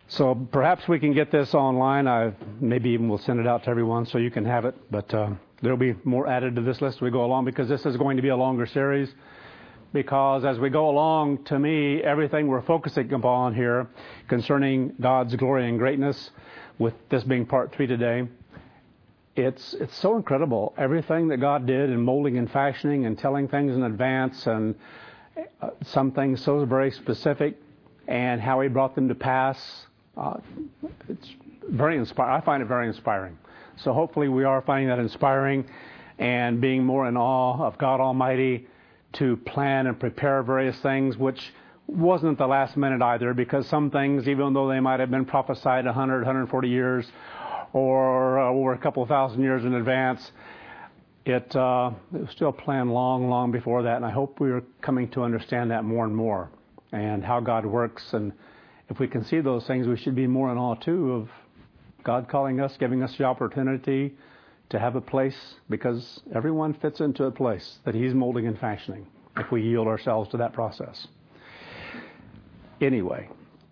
So perhaps we can get this online. Maybe even we'll send it out to everyone so you can have it. But there'll be more added to this list as we go along, because this is going to be a longer series. Because as we go along, to me, everything we're focusing upon here concerning God's glory and greatness, with this being part 3 today, it's so incredible. Everything that God did in molding and fashioning and telling things in advance, and some things so very specific, and how He brought them to pass. It's very inspiring. I find it very inspiring. So hopefully we are finding that inspiring and being more in awe of God Almighty to plan and prepare various things, which wasn't at the last minute either, because some things, even though they might have been prophesied 100, 140 years or over a couple of thousand years in advance, it was still planned long, long before that. And I hope we are coming to understand that more and more, and how God works. And if we can see those things, we should be more in awe too of God calling us, giving us the opportunity to have a place, because everyone fits into a place that He's molding and fashioning if we yield ourselves to that process. Anyway,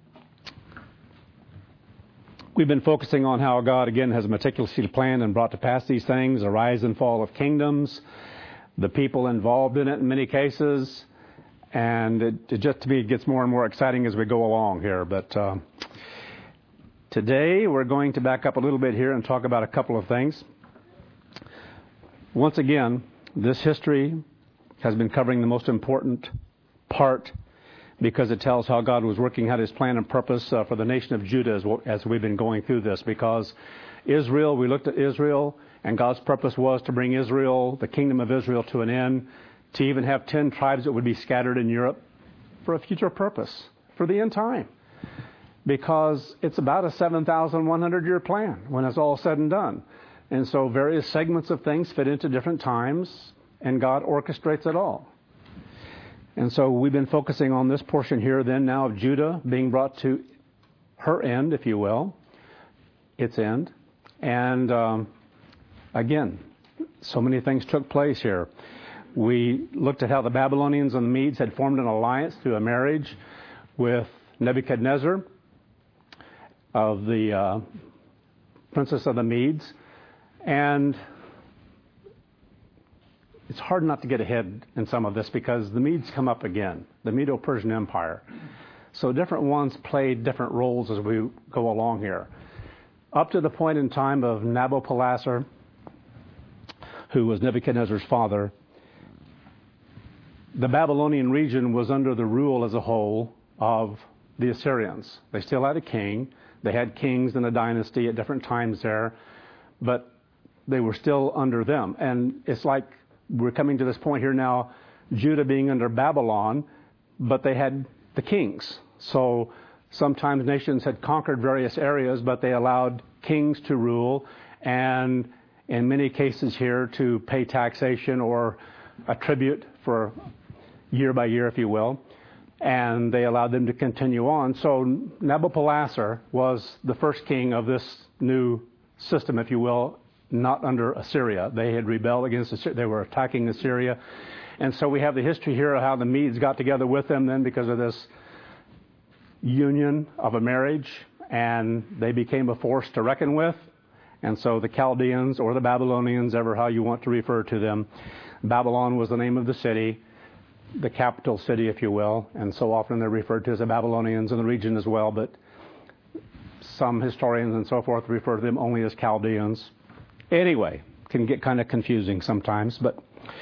we've been focusing on how God, again, has meticulously planned and brought to pass these things, the rise and fall of kingdoms, the people involved in it in many cases, and it just, to me, it gets more and more exciting as we go along here. But today we're going to back up a little bit here and talk about a couple of things. Once again, this history has been covering the most important part, because it tells how God was working out His plan and purpose for the nation of Judah as we've been going through this. Because Israel, we looked at Israel, and God's purpose was to bring Israel, the kingdom of Israel, to an end, to even have 10 tribes that would be scattered in Europe for a future purpose, for the end time. Because it's about a 7,100-year plan when it's all said and done. And so various segments of things fit into different times, and God orchestrates it all. And so we've been focusing on this portion here then now of Judah being brought to her end, if you will, its end. And again, so many things took place here. We looked at how the Babylonians and the Medes had formed an alliance through a marriage with Nebuchadnezzar of the princess of the Medes. And it's hard not to get ahead in some of this, because the Medes come up again, the Medo-Persian Empire. So different ones played different roles as we go along here. Up to the point in time of Nabopolassar, who was Nebuchadnezzar's father, the Babylonian region was under the rule as a whole of the Assyrians. They still had a king. They had kings in a dynasty at different times there, but they were still under them. And it's like we're coming to this point here now, Judah being under Babylon, but they had the kings. So sometimes nations had conquered various areas, but they allowed kings to rule, and in many cases here to pay taxation or a tribute for year by year, if you will, and they allowed them to continue on. So Nabopolassar was the first king of this new system, if you will, not under Assyria. They had rebelled against Assyria. They were attacking Assyria. And so we have the history here of how the Medes got together with them then because of this union of a marriage, and they became a force to reckon with. And so the Chaldeans, or the Babylonians, ever how you want to refer to them, Babylon was the name of the city, the capital city, if you will, and so often they're referred to as the Babylonians in the region as well, but some historians and so forth refer to them only as Chaldeans. Anyway, can get kind of confusing sometimes, but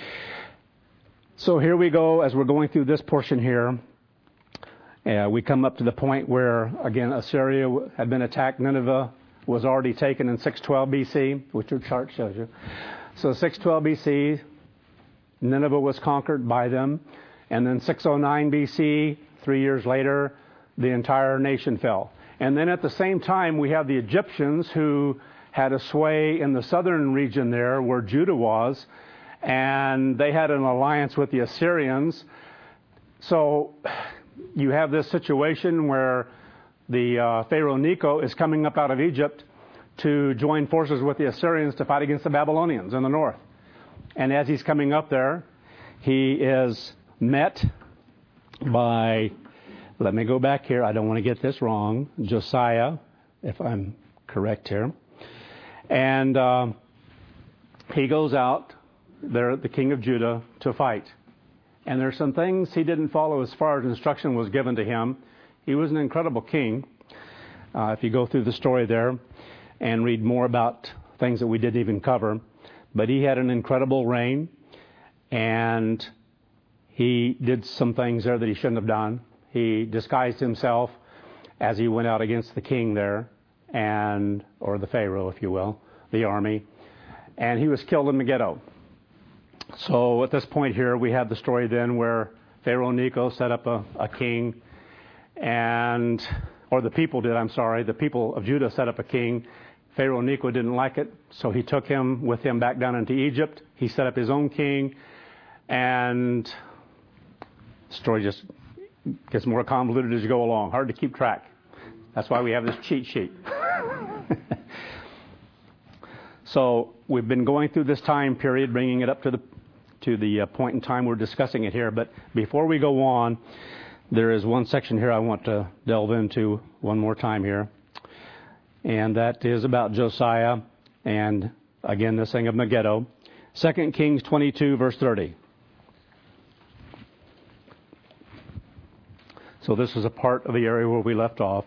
so here we go as we're going through this portion here. We come up to the point where, again, Assyria had been attacked. Nineveh was already taken in 612 BC, which your chart shows you. So 612 BC, Nineveh was conquered by them. And then 609 BC, 3 years later, the entire nation fell. And then at the same time, we have the Egyptians who had a sway in the southern region there where Judah was, and they had an alliance with the Assyrians. So you have this situation where the Pharaoh Necho is coming up out of Egypt to join forces with the Assyrians to fight against the Babylonians in the north. And as he's coming up there, he is met by Let me go back here. I don't want to get this wrong. Josiah, if I'm correct here. And he goes out there, the king of Judah, to fight. And there's some things he didn't follow as far as instruction was given to him. He was an incredible king. If you go through the story there and read more about things that we didn't even cover. But he had an incredible reign, and he did some things there that he shouldn't have done. He disguised himself as he went out against the king there, or the Pharaoh, if you will, the army. And he was killed in Megiddo. So at this point here, we have the story then where Pharaoh Necho set up a king, or the people did, I'm sorry. The people of Judah set up a king. Pharaoh Necho didn't like it, so he took him with him back down into Egypt. He set up his own king, and the story just gets more convoluted as you go along. Hard to keep track. That's why we have this cheat sheet. So we've been going through this time period, bringing it up to the point in time we're discussing it here. But before we go on, there is one section here I want to delve into one more time here. And that is about Josiah and, again, this thing of Megiddo. 2 Kings 22, verse 30. So this is a part of the area where we left off.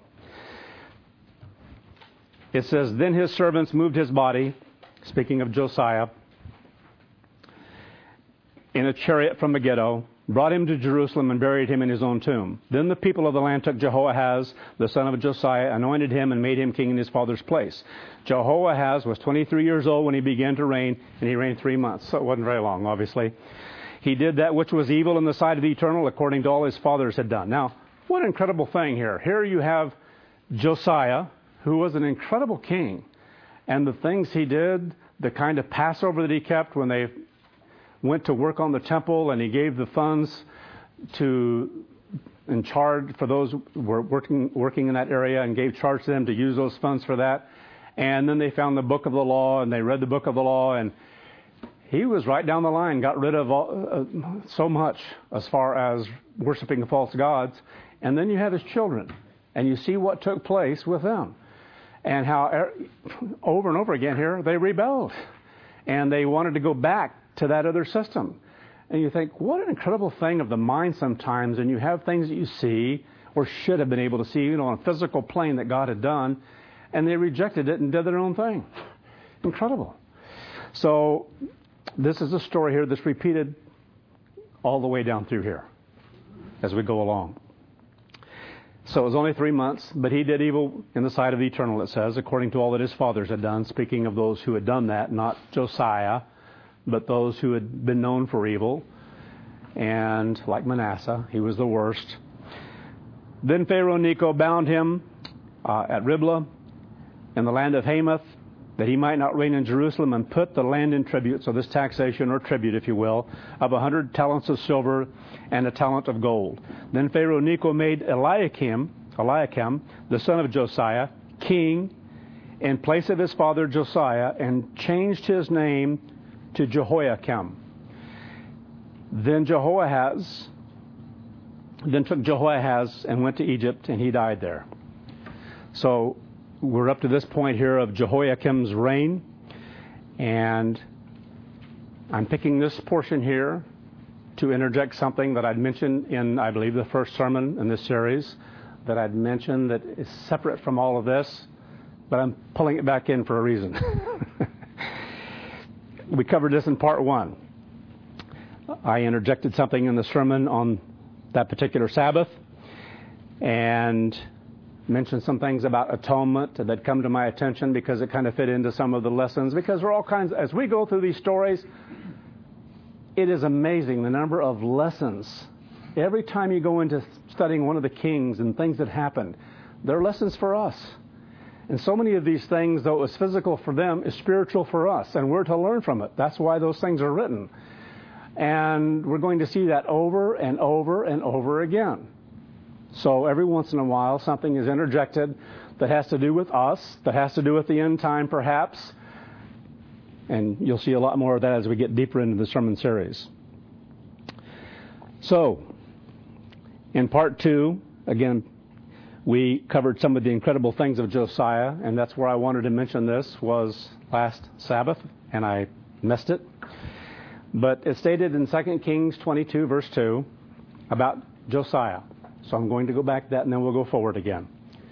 It says, Then his servants moved his body, speaking of Josiah, in a chariot from Megiddo, brought him to Jerusalem and buried him in his own tomb. Then the people of the land took Jehoahaz, the son of Josiah, anointed him and made him king in his father's place. Jehoahaz was 23 years old when he began to reign, and he reigned 3 months. So it wasn't very long, obviously. He did that which was evil in the sight of the Eternal, according to all his fathers had done. Now, what an incredible thing here. Here you have Josiah, who was an incredible king. And the things he did, the kind of Passover that he kept when they went to work on the temple, and he gave the funds in charge for those who were working in that area, and gave charge to them to use those funds for that. And then they found the book of the law, and they read the book of the law, and he was right down the line, got rid of so much as far as worshiping false gods. And then you have his children, and you see what took place with them, and how over and over again here they rebelled, and they wanted to go back to that other system. And you think, what an incredible thing of the mind sometimes, and you have things that you see or should have been able to see, on a physical plane that God had done, and they rejected it and did their own thing. Incredible. So this is a story here that's repeated all the way down through here as we go along. So it was only 3 months, but he did evil in the sight of the Eternal, it says, according to all that his fathers had done, speaking of those who had done that, not Josiah, but those who had been known for evil. And like Manasseh, he was the worst. Then Pharaoh Necho bound him at Riblah in the land of Hamath, that he might not reign in Jerusalem, and put the land in tribute, so this taxation or tribute, if you will, of 100 talents of silver and a talent of gold. Then Pharaoh Necho made Eliakim, the son of Josiah, king in place of his father Josiah, and changed his name to Jehoiakim. Then took Jehoahaz and went to Egypt, and he died there. So we're up to this point here of Jehoiakim's reign, and I'm picking this portion here to interject something that I'd mentioned in, I believe, the first sermon in this series, that I'd mentioned that is separate from all of this, but I'm pulling it back in for a reason. We covered this in part 1. I interjected something in the sermon on that particular Sabbath and mentioned some things about atonement that come to my attention because it kind of fit into some of the lessons. Because there are all kinds, as we go through these stories, it is amazing the number of lessons. Every time you go into studying one of the kings and things that happened, there are lessons for us. And so many of these things, though it was physical for them, is spiritual for us, and we're to learn from it. That's why those things are written. And we're going to see that over and over and over again. So every once in a while, something is interjected that has to do with us, that has to do with the end time, perhaps. And you'll see a lot more of that as we get deeper into the sermon series. So, in part 2, again, we covered some of the incredible things of Josiah, and that's where I wanted to mention this was last Sabbath, and I missed it. But it's stated in 2 Kings 22, verse 2, about Josiah. So I'm going to go back to that, and then we'll go forward again.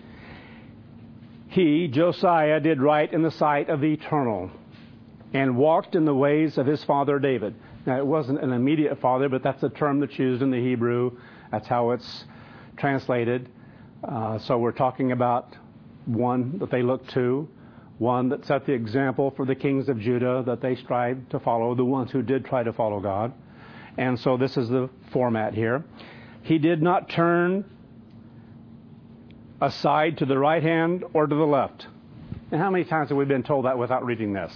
He, Josiah, did right in the sight of the Eternal, and walked in the ways of his father David. Now, it wasn't an immediate father, but that's a term that's used in the Hebrew. That's how it's translated. So we're talking about one that they looked to, one that set the example for the kings of Judah that they strived to follow, the ones who did try to follow God. And so this is the format here. He did not turn aside to the right hand or to the left. And how many times have we been told that without reading this?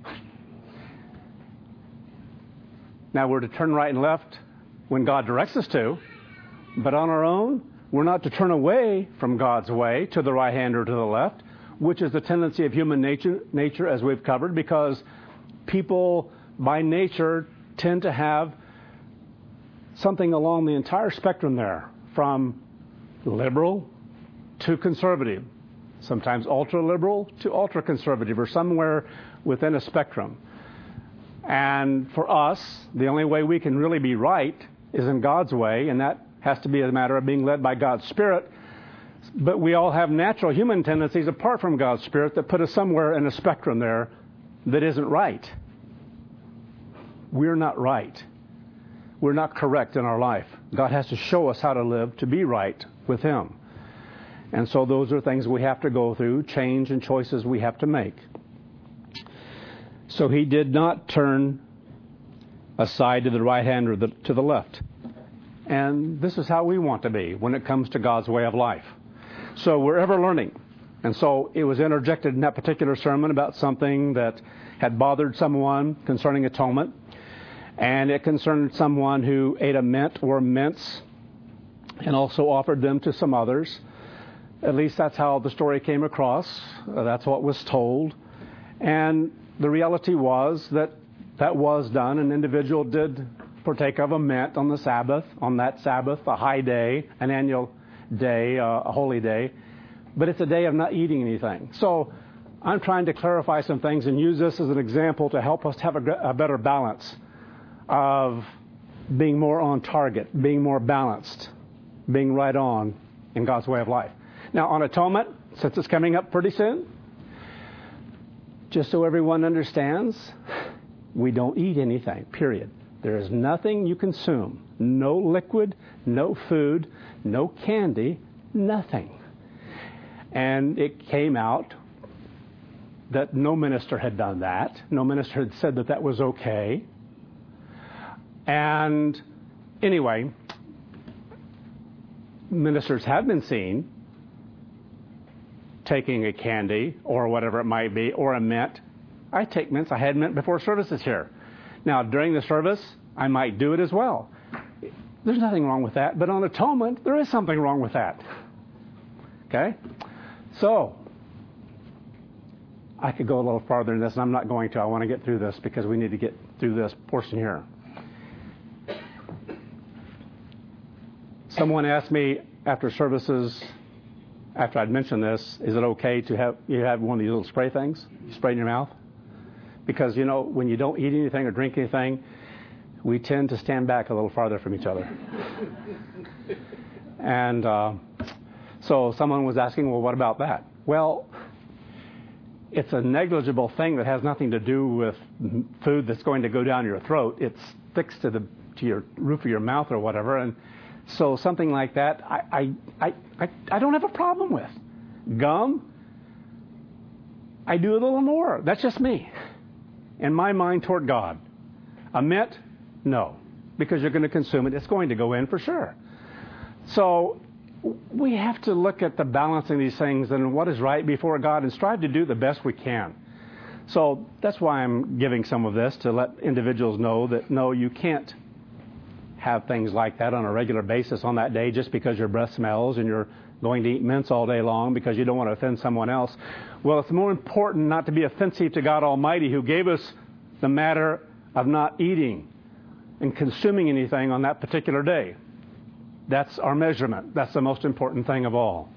Now, we're to turn right and left when God directs us to, but on our own, we're not to turn away from God's way to the right hand or to the left, which is the tendency of human nature as we've covered, because people by nature tend to have something along the entire spectrum there, from liberal to conservative, sometimes ultra-liberal to ultra-conservative, or somewhere within a spectrum. And for us, the only way we can really be right is in God's way, and that has to be a matter of being led by God's Spirit. But we all have natural human tendencies apart from God's Spirit that put us somewhere in a spectrum there that isn't right. We're not right. We're not correct in our life. God has to show us how to live to be right with Him. And so those are things we have to go through, change and choices we have to make. So he did not turn aside to the right hand or to the left. And this is how we want to be when it comes to God's way of life. So we're ever learning. And so it was interjected in that particular sermon about something that had bothered someone concerning atonement. And it concerned someone who ate a mint or mince and also offered them to some others. At least that's how the story came across. That's what was told. And the reality was that was done. An individual did partake of a mint on the Sabbath, on that Sabbath, a high day, an annual day, a holy day. But it's a day of not eating anything. So I'm trying to clarify some things and use this as an example to help us have a better balance of being more on target, being more balanced, being right on in God's way of life. Now, on atonement, since it's coming up pretty soon, just so everyone understands, we don't eat anything, period. There is nothing you consume. No liquid, no food, no candy, nothing. And it came out that no minister had done that. No minister had said that was okay. And anyway, ministers have been seen taking a candy or whatever it might be, or a mint. I take mints. I had mint before services here. Now, during the service, I might do it as well. There's nothing wrong with that. But on atonement, there is something wrong with that. Okay? So, I could go a little farther in this, and I'm not going to. I want to get through this because we need to get through this portion here. Someone asked me after services, after I'd mentioned this, is it okay to have one of these little spray things? You spray in your mouth? Because, when you don't eat anything or drink anything, we tend to stand back a little farther from each other. And so someone was asking, well, what about that? Well, it's a negligible thing that has nothing to do with food that's going to go down your throat. It sticks to your roof of your mouth or whatever. And so something like that, I don't have a problem with. Gum, I do a little more. That's just me. In my mind toward God. A mint, no. Because you're going to consume it. It's going to go in for sure. So we have to look at the balancing these things and what is right before God and strive to do the best we can. So that's why I'm giving some of this, to let individuals know that, no, you can't have things like that on a regular basis on that day just because your breath smells and you're going to eat mints all day long because you don't want to offend someone else. Well, it's more important not to be offensive to God Almighty, who gave us the matter of not eating and consuming anything on that particular day. That's our measurement. That's the most important thing of all.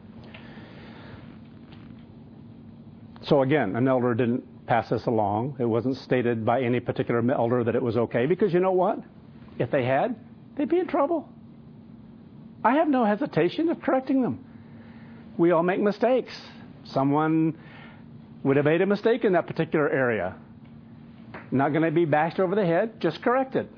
So again, an elder didn't pass this along. It wasn't stated by any particular elder that it was okay, because you know what? If they had, they'd be in trouble. I have no hesitation of correcting them. We all make mistakes. Someone would have made a mistake in that particular area. Not going to be bashed over the head, just correct it.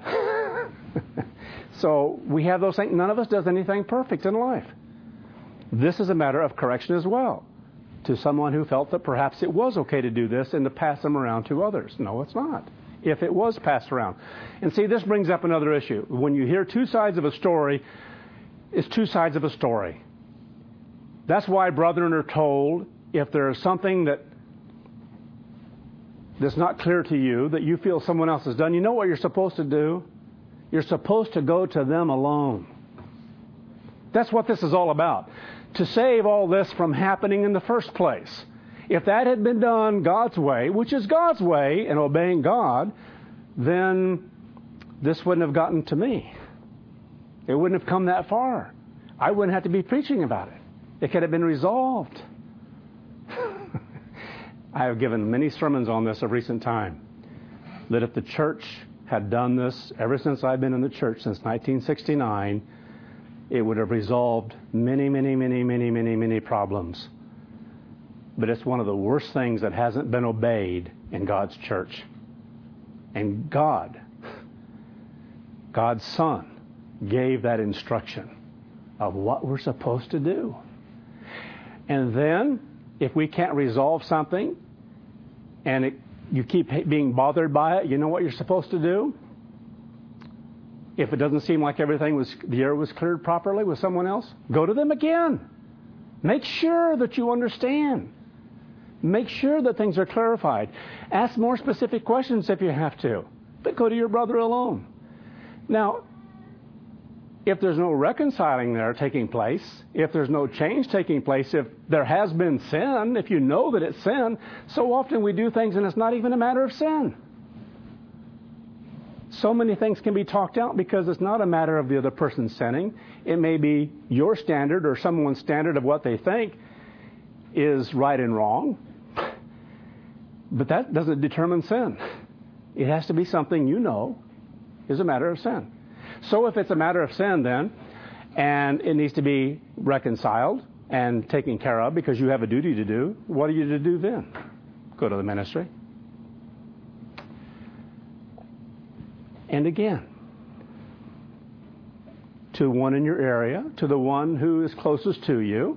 So we have those things. None of us does anything perfect in life. This is a matter of correction as well, to someone who felt that perhaps it was okay to do this and to pass them around to others. No, it's not. If it was passed around. And see, this brings up another issue. When you hear two sides of a story, it's two sides of a story. That's why brethren are told, if there is something that's not clear to you, that you feel someone else has done, you know what you're supposed to do? You're supposed to go to them alone. That's what this is all about. To save all this from happening in the first place. If that had been done God's way, which is God's way, and obeying God, then this wouldn't have gotten to me. It wouldn't have come that far. I wouldn't have to be preaching about it. It could have been resolved. I have given many sermons on this of recent time, that if the church had done this ever since I've been in the church, since 1969, it would have resolved many problems. But it's one of the worst things that hasn't been obeyed in God's church. And God's Son, gave that instruction of what we're supposed to do. And then, if we can't resolve something, and you keep being bothered by it, you know what you're supposed to do? If it doesn't seem like the air was cleared properly with someone else, go to them again. Make sure that you understand. Make sure that things are clarified. Ask more specific questions if you have to, but go to your brother alone. Now, if there's no reconciling there taking place, if there's no change taking place, if there has been sin, if you know that it's sin, so often we do things and it's not even a matter of sin. So many things can be talked out because it's not a matter of the other person sinning. It may be your standard or someone's standard of what they think is right and wrong. But that doesn't determine sin. It has to be something you know is a matter of sin. So if it's a matter of sin then, and it needs to be reconciled and taken care of because you have a duty to do, what are you to do then? Go to the ministry. And again, to one in your area, to the one who is closest to you,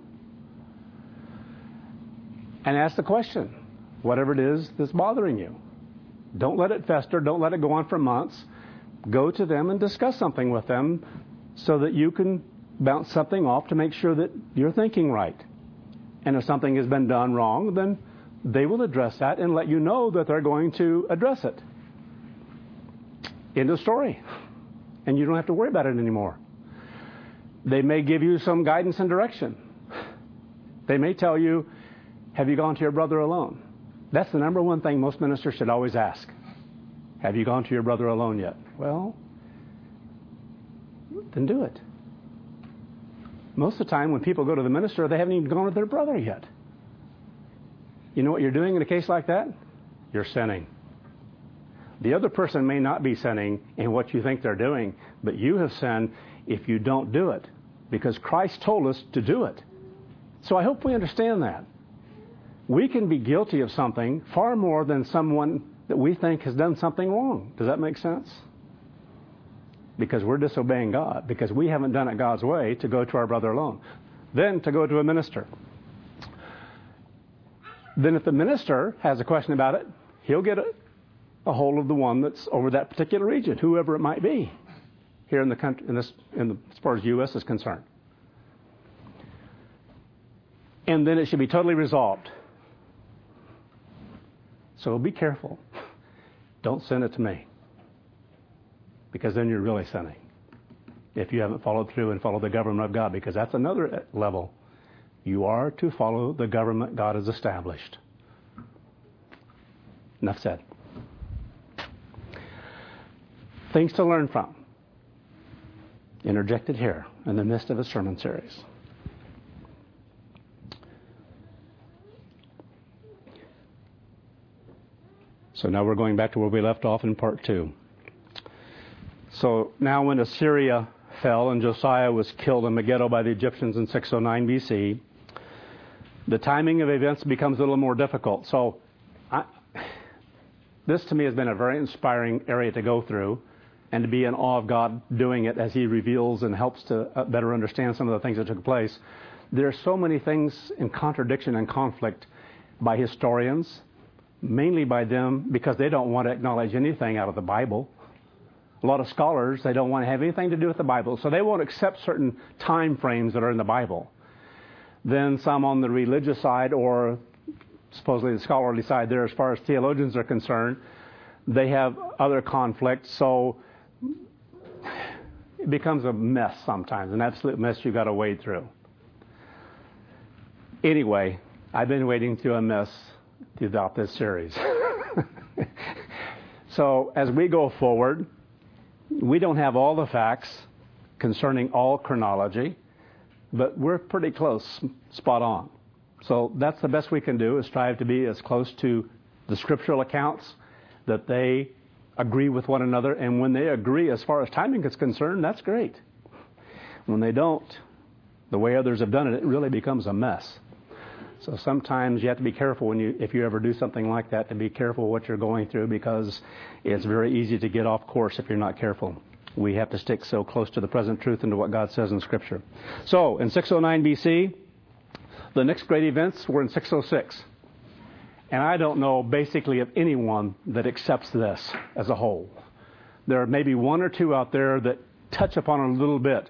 and ask the question, whatever it is that's bothering you. Don't let it fester. Don't let it go on for months. Go to them and discuss something with them so that you can bounce something off to make sure that you're thinking right. And if something has been done wrong, then they will address that and let you know that they're going to address it. End of story. And you don't have to worry about it anymore. They may give you some guidance and direction. They may tell you, have you gone to your brother alone? That's the number one thing most ministers should always ask. Have you gone to your brother alone yet? Well, then do it. Most of the time when people go to the minister, they haven't even gone to their brother yet. You know what you're doing in a case like that? You're sinning. The other person may not be sinning in what you think they're doing, but you have sinned if you don't do it, because Christ told us to do it. So I hope we understand that. We can be guilty of something far more than someone that we think has done something wrong. Does that make sense? Because we're disobeying God, because we haven't done it God's way to go to our brother alone. Then to go to a minister. Then if the minister has a question about it, he'll get a hold of the one that's over that particular region, whoever it might be, here in the country, as far as U.S. is concerned. And then it should be totally resolved. So be careful. Don't send it to me, because then you're really sinning if you haven't followed through and followed the government of God, because that's another level. You are to follow the government God has established. Enough said. Things to learn from. interjected here in the midst of a sermon series. So now we're going back to where we left off in part 2. So now when Assyria fell and Josiah was killed in Megiddo by the Egyptians in 609 BC, the timing of events becomes a little more difficult. So this to me has been a very inspiring area to go through and to be in awe of God doing it as He reveals and helps to better understand some of the things that took place. There are so many things in contradiction and conflict by historians, mainly by them because they don't want to acknowledge anything out of the Bible. A lot of scholars, they don't want to have anything to do with the Bible, so they won't accept certain time frames that are in the Bible. Then some on the religious side, or supposedly the scholarly side there as far as theologians are concerned, they have other conflicts, so it becomes a mess sometimes, an absolute mess you've got to wade through. Anyway, I've been wading through a mess throughout this series. So as we go forward, we don't have all the facts concerning all chronology, but we're pretty close, spot on. So that's the best we can do, is strive to be as close to the scriptural accounts that they agree with one another. And when they agree as far as timing is concerned, that's great. When they don't, the way others have done it, it really becomes a mess. So sometimes you have to be careful if you ever do something like that, to be careful what you're going through, because it's very easy to get off course if you're not careful. We have to stick so close to the present truth and to what God says in Scripture. So in 609 BC, the next great events were in 606. And I don't know basically of anyone that accepts this as a whole. There are maybe one or two out there that touch upon it a little bit.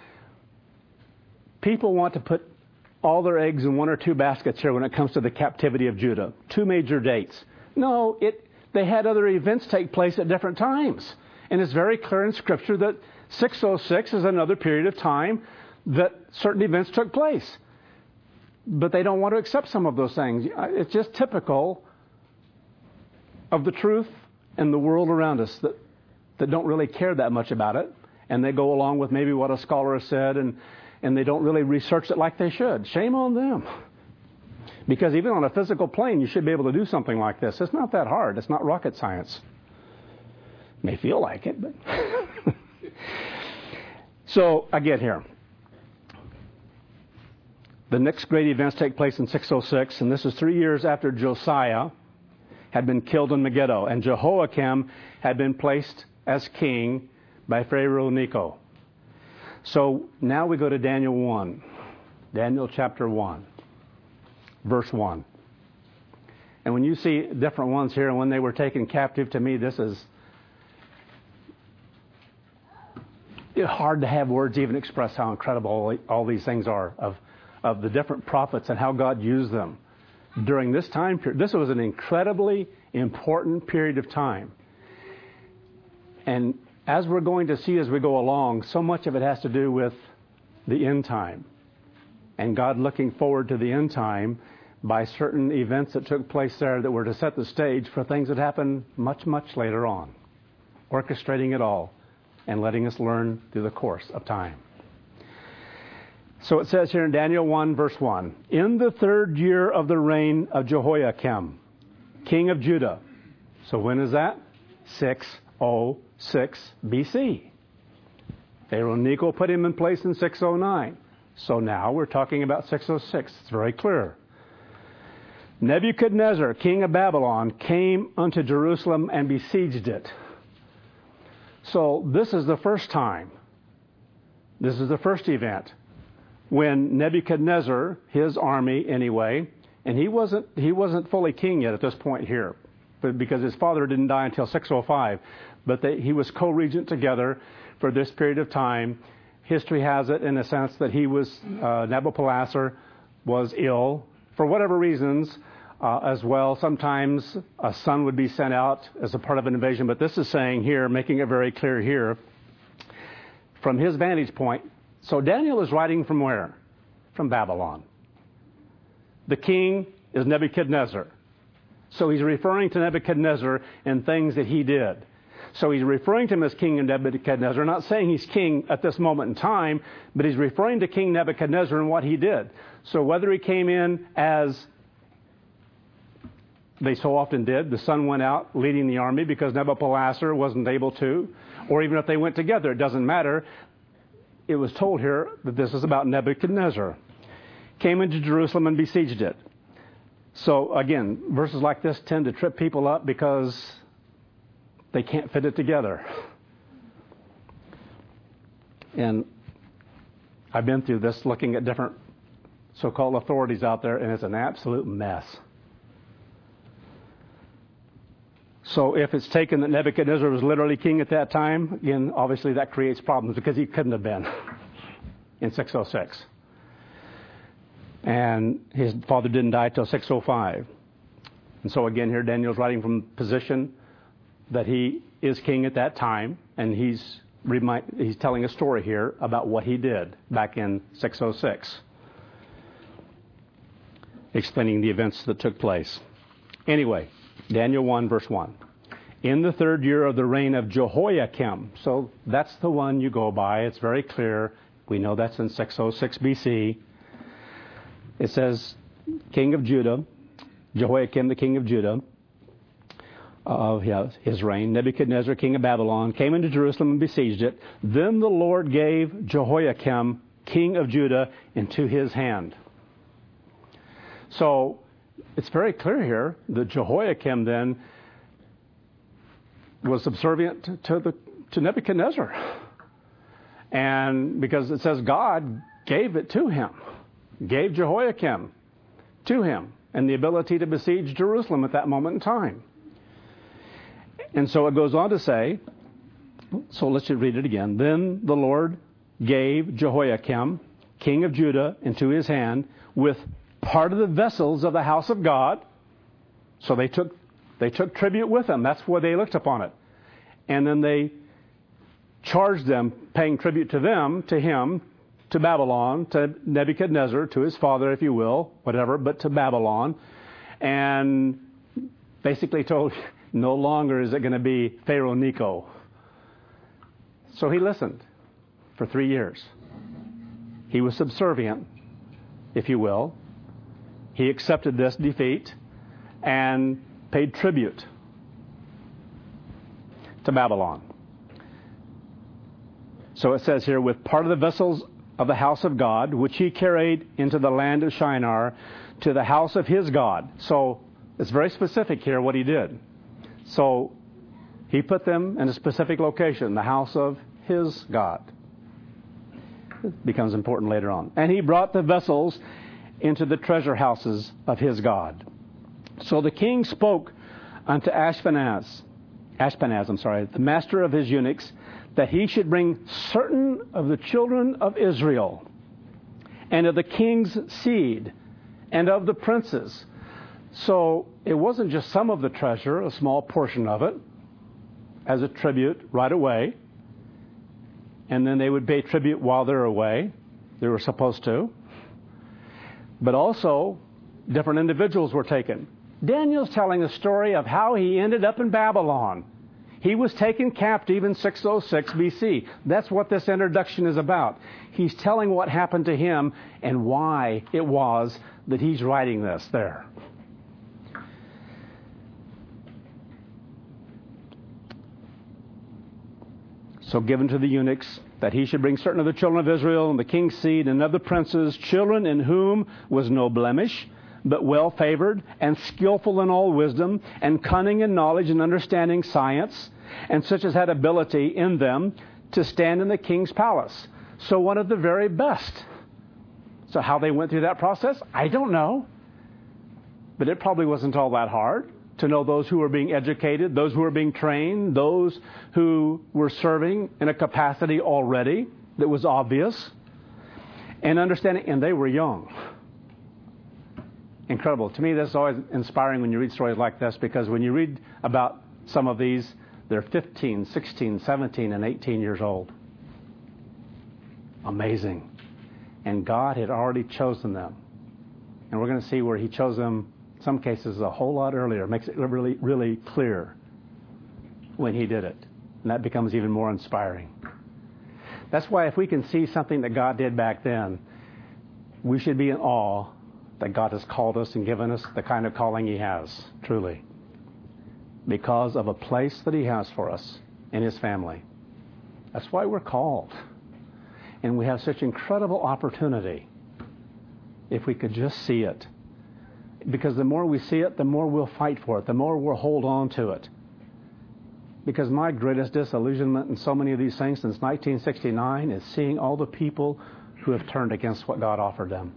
People want to put all their eggs in one or two baskets here when it comes to the captivity of Judah. Two major dates. No, they had other events take place at different times. And it's very clear in Scripture that 606 is another period of time that certain events took place. But they don't want to accept some of those things. It's just typical of the truth and the world around us that don't really care that much about it. And they go along with maybe what a scholar has said, and they don't really research it like they should. Shame on them. Because even on a physical plane, you should be able to do something like this. It's not that hard. It's not rocket science. It may feel like it, but... So, I get here. The next great events take place in 606, and this is 3 years after Josiah had been killed in Megiddo, and Jehoiakim had been placed as king by Pharaoh Necho. So now we go to Daniel 1, Daniel chapter 1, verse 1. And when you see different ones here, and when they were taken captive, to me this is hard to have words even express how incredible all these things are of the different prophets and how God used them during this time period. This was an incredibly important period of time. And as we're going to see as we go along, so much of it has to do with the end time. And God looking forward to the end time by certain events that took place there that were to set the stage for things that happened much, much later on. Orchestrating it all and letting us learn through the course of time. So it says here in Daniel 1, verse 1, in the 3rd year of the reign of king of Judah. So when is that? 606 BC. Pharaoh Necho put him in place in 609. So now we're talking about 606. It's very clear. Nebuchadnezzar, king of Babylon, came unto Jerusalem and besieged it. So this is the first time. This is the first event when Nebuchadnezzar, his army anyway, and he wasn't fully king yet at this point here, but because his father didn't die until 605, but he was co-regent together for this period of time. History has it in a sense that Nabopolassar was ill for whatever reasons as well. Sometimes a son would be sent out as a part of an invasion, but this is saying here, making it very clear here, from his vantage point. So Daniel is writing from where? From Babylon. The king is Nebuchadnezzar. So he's referring to Nebuchadnezzar and things that he did. So he's referring to him as King Nebuchadnezzar, not saying he's king at this moment in time, but he's referring to King Nebuchadnezzar and what he did. So whether he came in as they so often did, the son went out leading the army because Nebuchadnezzar wasn't able to, or even if they went together, it doesn't matter. It was told here that this is about Nebuchadnezzar. Came into Jerusalem and besieged it. So again, verses like this tend to trip people up because they can't fit it together. And I've been through this looking at different so-called authorities out there, and it's an absolute mess. So if it's taken that Nebuchadnezzar was literally king at that time, again, obviously that creates problems because he couldn't have been in 606. And his father didn't die till 605. And so again, here Daniel's writing from position that he is king at that time, and he's telling a story here about what he did back in 606, explaining the events that took place. Anyway, Daniel 1, verse 1. In the third year of the reign of Jehoiakim. So that's the one you go by. It's very clear. We know that's in 606 BC. It says, king of Judah, Jehoiakim, the king of Judah, of his reign, Nebuchadnezzar, king of Babylon, came into Jerusalem and besieged it. Then the Lord gave Jehoiakim, king of Judah, into his hand. So it's very clear here that Jehoiakim then was subservient to Nebuchadnezzar. And because it says God gave it to him, gave Jehoiakim to him, and the ability to besiege Jerusalem at that moment in time. And so it goes on to say, so let's just read it again. Then the Lord gave Jehoiakim, king of Judah, into his hand with part of the vessels of the house of God. So they took tribute with them. That's where they looked upon it. And then they charged them, paying tribute to them, to him, to Babylon, to Nebuchadnezzar, to his father, if you will, whatever, but to Babylon. And basically told, no longer is it going to be Pharaoh Necho. So he listened for 3 years. He was subservient, if you will. He accepted this defeat and paid tribute to Babylon. So it says here, with part of the vessels of the house of God, which he carried into the land of Shinar, to the house of his God. So it's very specific here what he did. So he put them in a specific location, the house of his God. It becomes important later on. And he brought the vessels into the treasure houses of his God. So the king spoke unto Ashpenaz, the master of his eunuchs, that he should bring certain of the children of Israel, and of the king's seed, and of the princes. So it wasn't just some of the treasure, a small portion of it, as a tribute right away. And then they would pay tribute while they're away. They were supposed to. But also, different individuals were taken. Daniel's telling a story of how he ended up in Babylon. He was taken captive in 606 BC. That's what this introduction is about. He's telling what happened to him and why it was that he's writing this there. So given to the eunuchs that he should bring certain of the children of Israel and the king's seed and of the princes, children in whom was no blemish, but well favored and skillful in all wisdom and cunning in knowledge and understanding science, and such as had ability in them to stand in the king's palace. So one of the very best. So how they went through that process, I don't know. But it probably wasn't all that hard to know those who were being educated, those who were being trained, those who were serving in a capacity already that was obvious, and understanding, and they were young. Incredible. To me, this is always inspiring when you read stories like this, because when you read about some of these, they're 15, 16, 17, and 18 years old. Amazing. And God had already chosen them. And we're going to see where he chose them, in some cases, a whole lot earlier. It makes it really, really clear when he did it. And that becomes even more inspiring. That's why if we can see something that God did back then, we should be in awe that God has called us and given us the kind of calling He has, truly. Because of a place that He has for us in His family. That's why we're called. And we have such incredible opportunity if we could just see it. Because the more we see it, the more we'll fight for it, the more we'll hold on to it. Because my greatest disillusionment in so many of these things since 1969 is seeing all the people who have turned against what God offered them.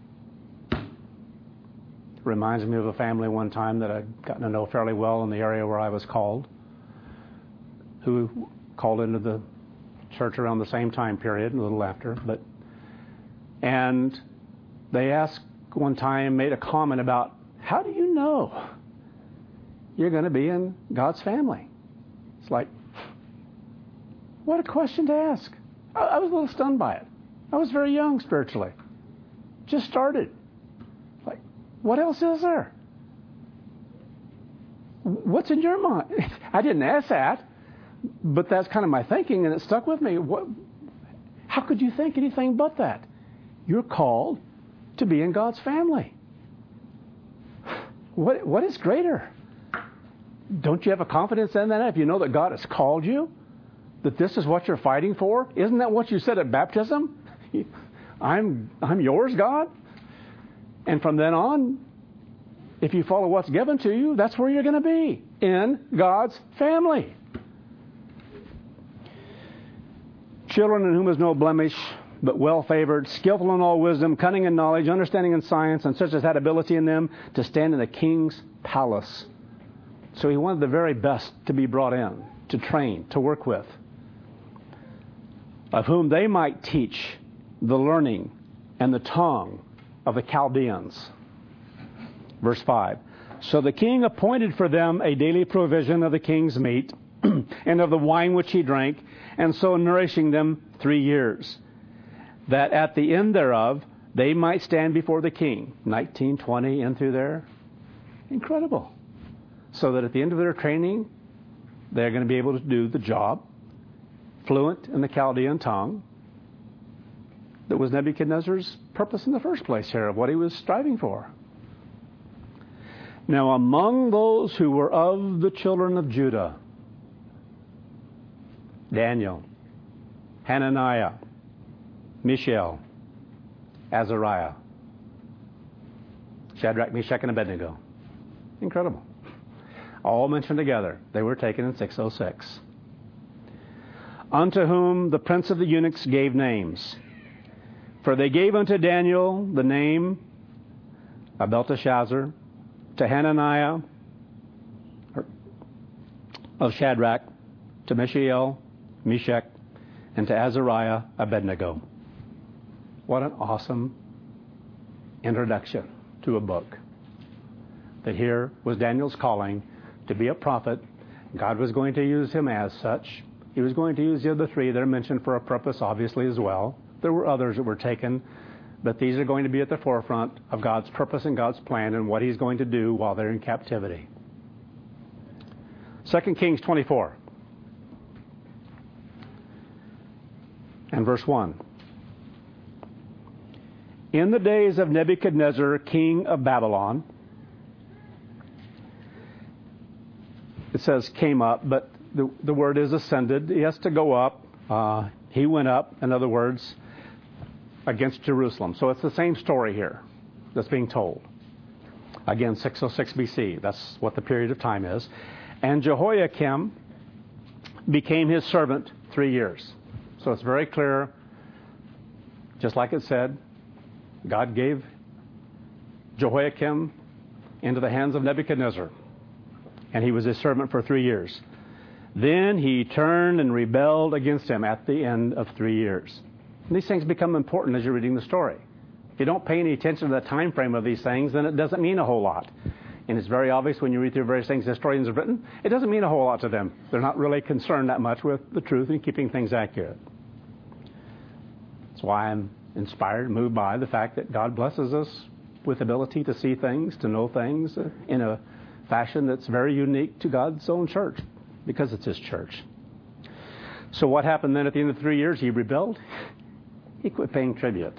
It reminds me of a family one time that I'd gotten to know fairly well in the area where I was called, who called into the church around the same time period, a little after. And they asked one time, made a comment about, how do you know you're going to be in God's family? It's like, what a question to ask. I was a little stunned by it. I was very young spiritually. Just started. Like, what else is there? What's in your mind? I didn't ask that, but that's kind of my thinking, and it stuck with me. How could you think anything but that? You're called to be in God's family. What is greater? Don't you have a confidence in that if you know that God has called you? That this is what you're fighting for? Isn't that what you said at baptism? I'm yours, God. And from then on, if you follow what's given to you, that's where you're going to be, in God's family. Children in whom is no blemish, but well-favored, skillful in all wisdom, cunning in knowledge, understanding in science, and such as had ability in them to stand in the king's palace. So He wanted the very best to be brought in, to train, to work with, of whom they might teach the learning and the tongue of the Chaldeans. Verse 5. So the king appointed for them a daily provision of the king's meat and of the wine which he drank, and so nourishing them 3 years, that at the end thereof they might stand before the king. 19, 20, in through there. Incredible. So that at the end of their training, they're going to be able to do the job, fluent in the Chaldean tongue. That was Nebuchadnezzar's purpose in the first place here, of what he was striving for. Now, among those who were of the children of Judah, Daniel, Hananiah, Mishael, Azariah, Shadrach, Meshach, and Abednego. Incredible. All mentioned together. They were taken in 606. Unto whom the prince of the eunuchs gave names. For they gave unto Daniel the name of Belteshazzar, to Hananiah of Shadrach, to Mishael, Meshach, and to Azariah, Abednego. What an awesome introduction to a book. That here was Daniel's calling to be a prophet. God was going to use him as such. He was going to use the other three that are mentioned for a purpose, obviously, as well. There were others that were taken, but these are going to be at the forefront of God's purpose and God's plan and what He's going to do while they're in captivity. 2 Kings 24 and verse 1. In the days of Nebuchadnezzar, king of Babylon, it says came up, but the word is ascended. He has to go up. He went up, in other words, against Jerusalem. So it's the same story here that's being told. Again, 606 BC. That's what the period of time is. And Jehoiakim became his servant 3 years. So it's very clear, just like it said, God gave Jehoiakim into the hands of Nebuchadnezzar. And he was his servant for 3 years. Then he turned and rebelled against him at the end of 3 years. And these things become important as you're reading the story. If you don't pay any attention to the time frame of these things, then it doesn't mean a whole lot. And it's very obvious when you read through various things historians have written, it doesn't mean a whole lot to them. They're not really concerned that much with the truth and keeping things accurate. That's why I'm inspired, moved by the fact that God blesses us with ability to see things, to know things in a fashion that's very unique to God's own church, because it's His church. So what happened then at the end of 3 years? He rebelled. He quit paying tribute.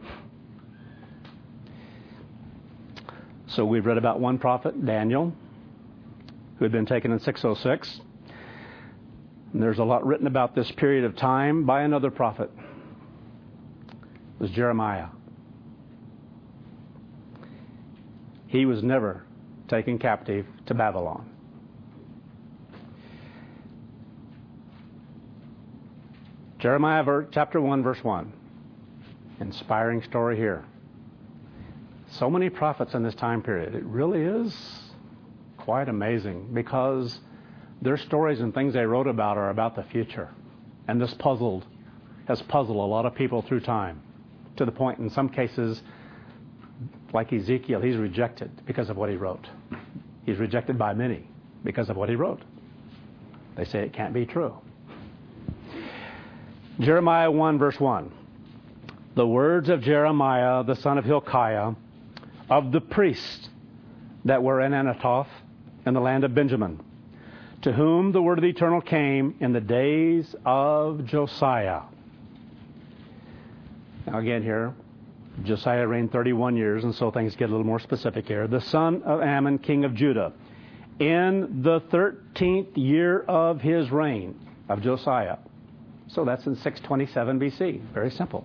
So we've read about one prophet, Daniel, who had been taken in 606. And there's a lot written about this period of time by another prophet. It was Jeremiah. He was never taken captive to Babylon. Jeremiah chapter 1, verse 1. Inspiring story here. So many prophets in this time period. It really is quite amazing because their stories and things they wrote about are about the future. And this has puzzled a lot of people through time, to the point in some cases, like Ezekiel, he's rejected because of what he wrote. He's rejected by many because of what he wrote. They say it can't be true. Jeremiah 1, verse 1. The words of Jeremiah, the son of Hilkiah, of the priests that were in Anathoth in the land of Benjamin, to whom the word of the Eternal came in the days of Josiah. Now again here, Josiah reigned 31 years, and so things get a little more specific here. The son of Ammon, king of Judah, in the 13th year of his reign, of Josiah. So that's in 627 BC. Very simple.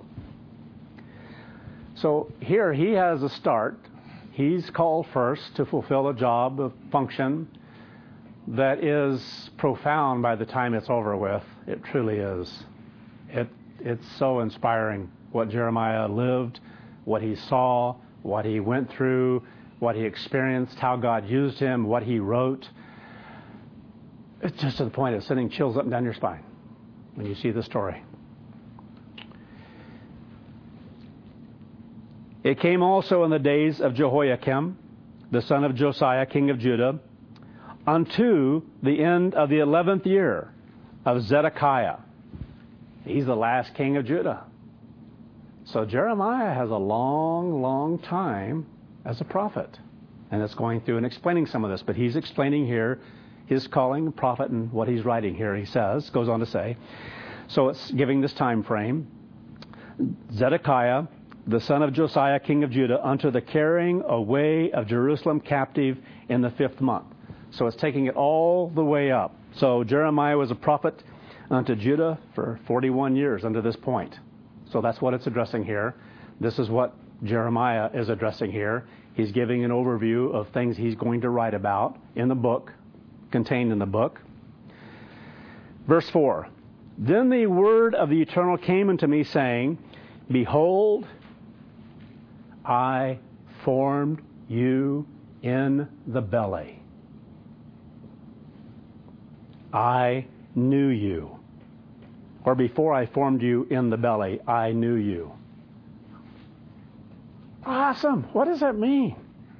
So here he has a start. He's called first to fulfill a job, a function that is profound by the time it's over with. It truly is. It's so inspiring what Jeremiah lived, what he saw, what he went through, what he experienced, how God used him, what he wrote. It's just to the point of sending chills up and down your spine when you see the story. It came also in the days of Jehoiakim, the son of Josiah, king of Judah, unto the end of the 11th year of Zedekiah. He's the last king of Judah. So Jeremiah has a long, long time as a prophet. And it's going through and explaining some of this. But he's explaining here his calling, prophet, and what he's writing here. He says, goes on to say, so it's giving this time frame. Zedekiah, the son of Josiah, king of Judah, unto the carrying away of Jerusalem captive in the 5th month. So it's taking it all the way up. So Jeremiah was a prophet unto Judah for 41 years under this point. So that's what it's addressing here. This is what Jeremiah is addressing here. He's giving an overview of things he's going to write about in the book, contained in the book. Verse 4. Then the word of the Eternal came unto me, saying, Behold, I formed you in the belly. I knew you. Or before I formed you in the belly, I knew you. Awesome. What does that mean?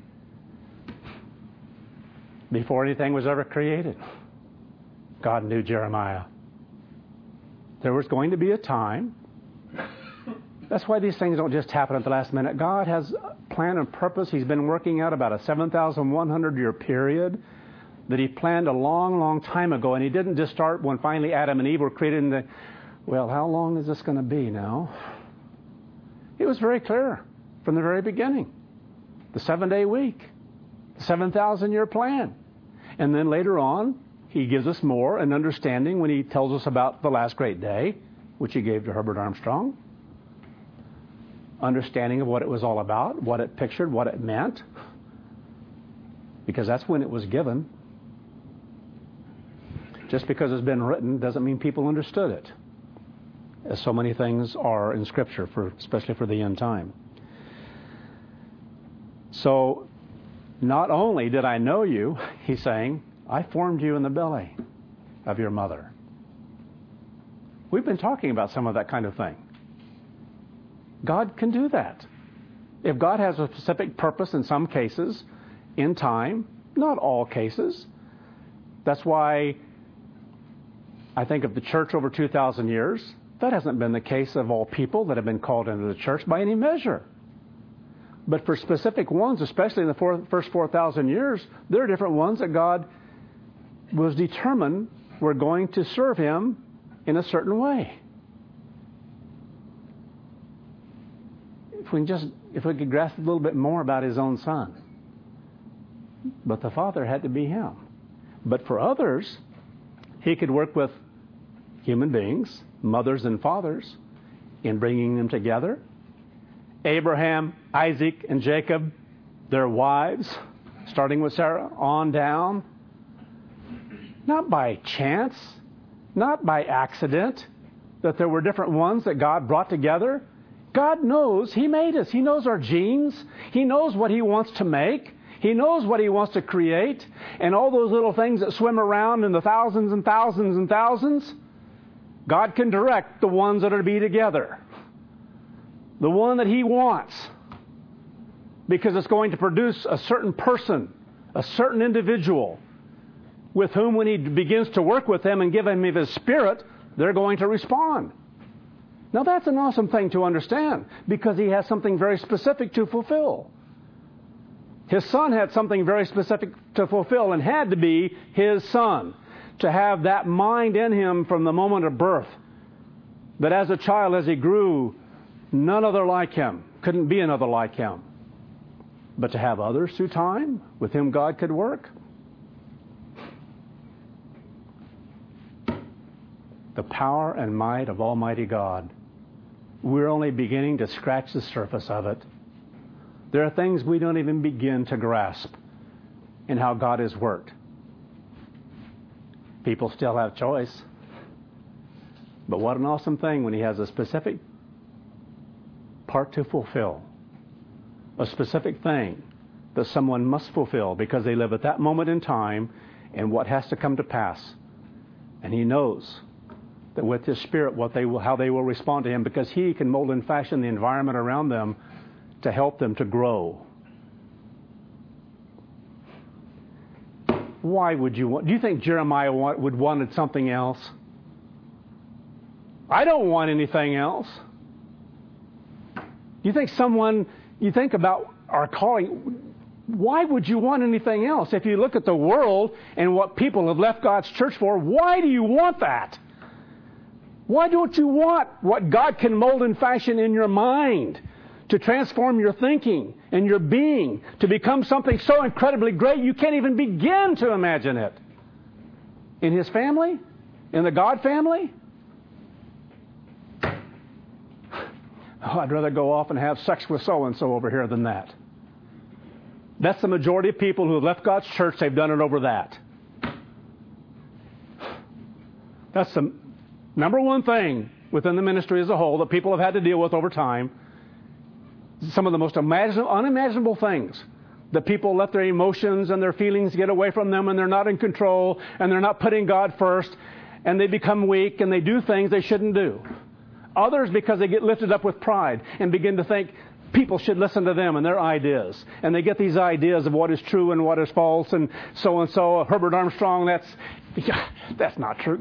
Before anything was ever created, God knew Jeremiah. There was going to be a time. That's why these things don't just happen at the last minute. God has a plan and purpose. He's been working out about a 7,100-year period that he planned a long, long time ago. And he didn't just start when finally Adam and Eve were created in the, well, how long is this going to be now? It was very clear from the very beginning. The 7-day week. The 7,000-year plan. And then later on, he gives us more an understanding when he tells us about the last great day, which he gave to Herbert Armstrong. Understanding of what it was all about, what it pictured, what it meant. Because that's when it was given. Just because it's been written doesn't mean people understood it. As so many things are in Scripture, especially for the end time. So, not only did I know you, he's saying, I formed you in the belly of your mother. We've been talking about some of that kind of thing. God can do that. If God has a specific purpose in some cases, in time, not all cases. That's why I think of the church over 2,000 years. That hasn't been the case of all people that have been called into the church by any measure. But for specific ones, especially in the first 4,000 years, there are different ones that God was determined were going to serve him in a certain way. If we could grasp a little bit more about his own Son. But the Father had to be him. But for others, he could work with human beings, mothers and fathers, in bringing them together. Abraham, Isaac, and Jacob, their wives, starting with Sarah, on down. Not by chance, not by accident, that there were different ones that God brought together. God knows He made us. He knows our genes. He knows what He wants to make. He knows what He wants to create. And all those little things that swim around in the thousands and thousands and thousands, God can direct the ones that are to be together. The one that He wants. Because it's going to produce a certain person, a certain individual, with whom when He begins to work with them and give them His Spirit, they're going to respond. Now that's an awesome thing to understand, because He has something very specific to fulfill. His Son had something very specific to fulfill and had to be His Son. To have that mind in Him from the moment of birth. That as a child, as He grew, none other like Him. Couldn't be another like Him. But to have others through time with whom God could work. The power and might of Almighty God. We're only beginning to scratch the surface of it. There are things we don't even begin to grasp in how God has worked. People still have choice. But what an awesome thing when He has a specific part to fulfill. A specific thing that someone must fulfill because they live at that moment in time and what has to come to pass. And He knows that with His Spirit how they will respond to Him, because He can mold and fashion the environment around them to help them to grow. Why would you want? Do you think Jeremiah would wanted something else? I don't want anything else. You think about our calling, why would you want anything else? If you look at the world and what people have left God's church for, why do you want that? Why don't you want what God can mold and fashion in your mind to transform your thinking and your being to become something so incredibly great you can't even begin to imagine it? In His family? In the God family? Oh, I'd rather go off and have sex with so-and-so over here than that. That's the majority of people who have left God's church. They've done it over that. That's the number one thing within the ministry as a whole that people have had to deal with over time. Some of the most unimaginable things that people let their emotions and their feelings get away from them, and they're not in control, and they're not putting God first, and they become weak, and they do things they shouldn't do. Others, because they get lifted up with pride and begin to think people should listen to them and their ideas. And they get these ideas of what is true and what is false, and so. Herbert Armstrong, that's not true.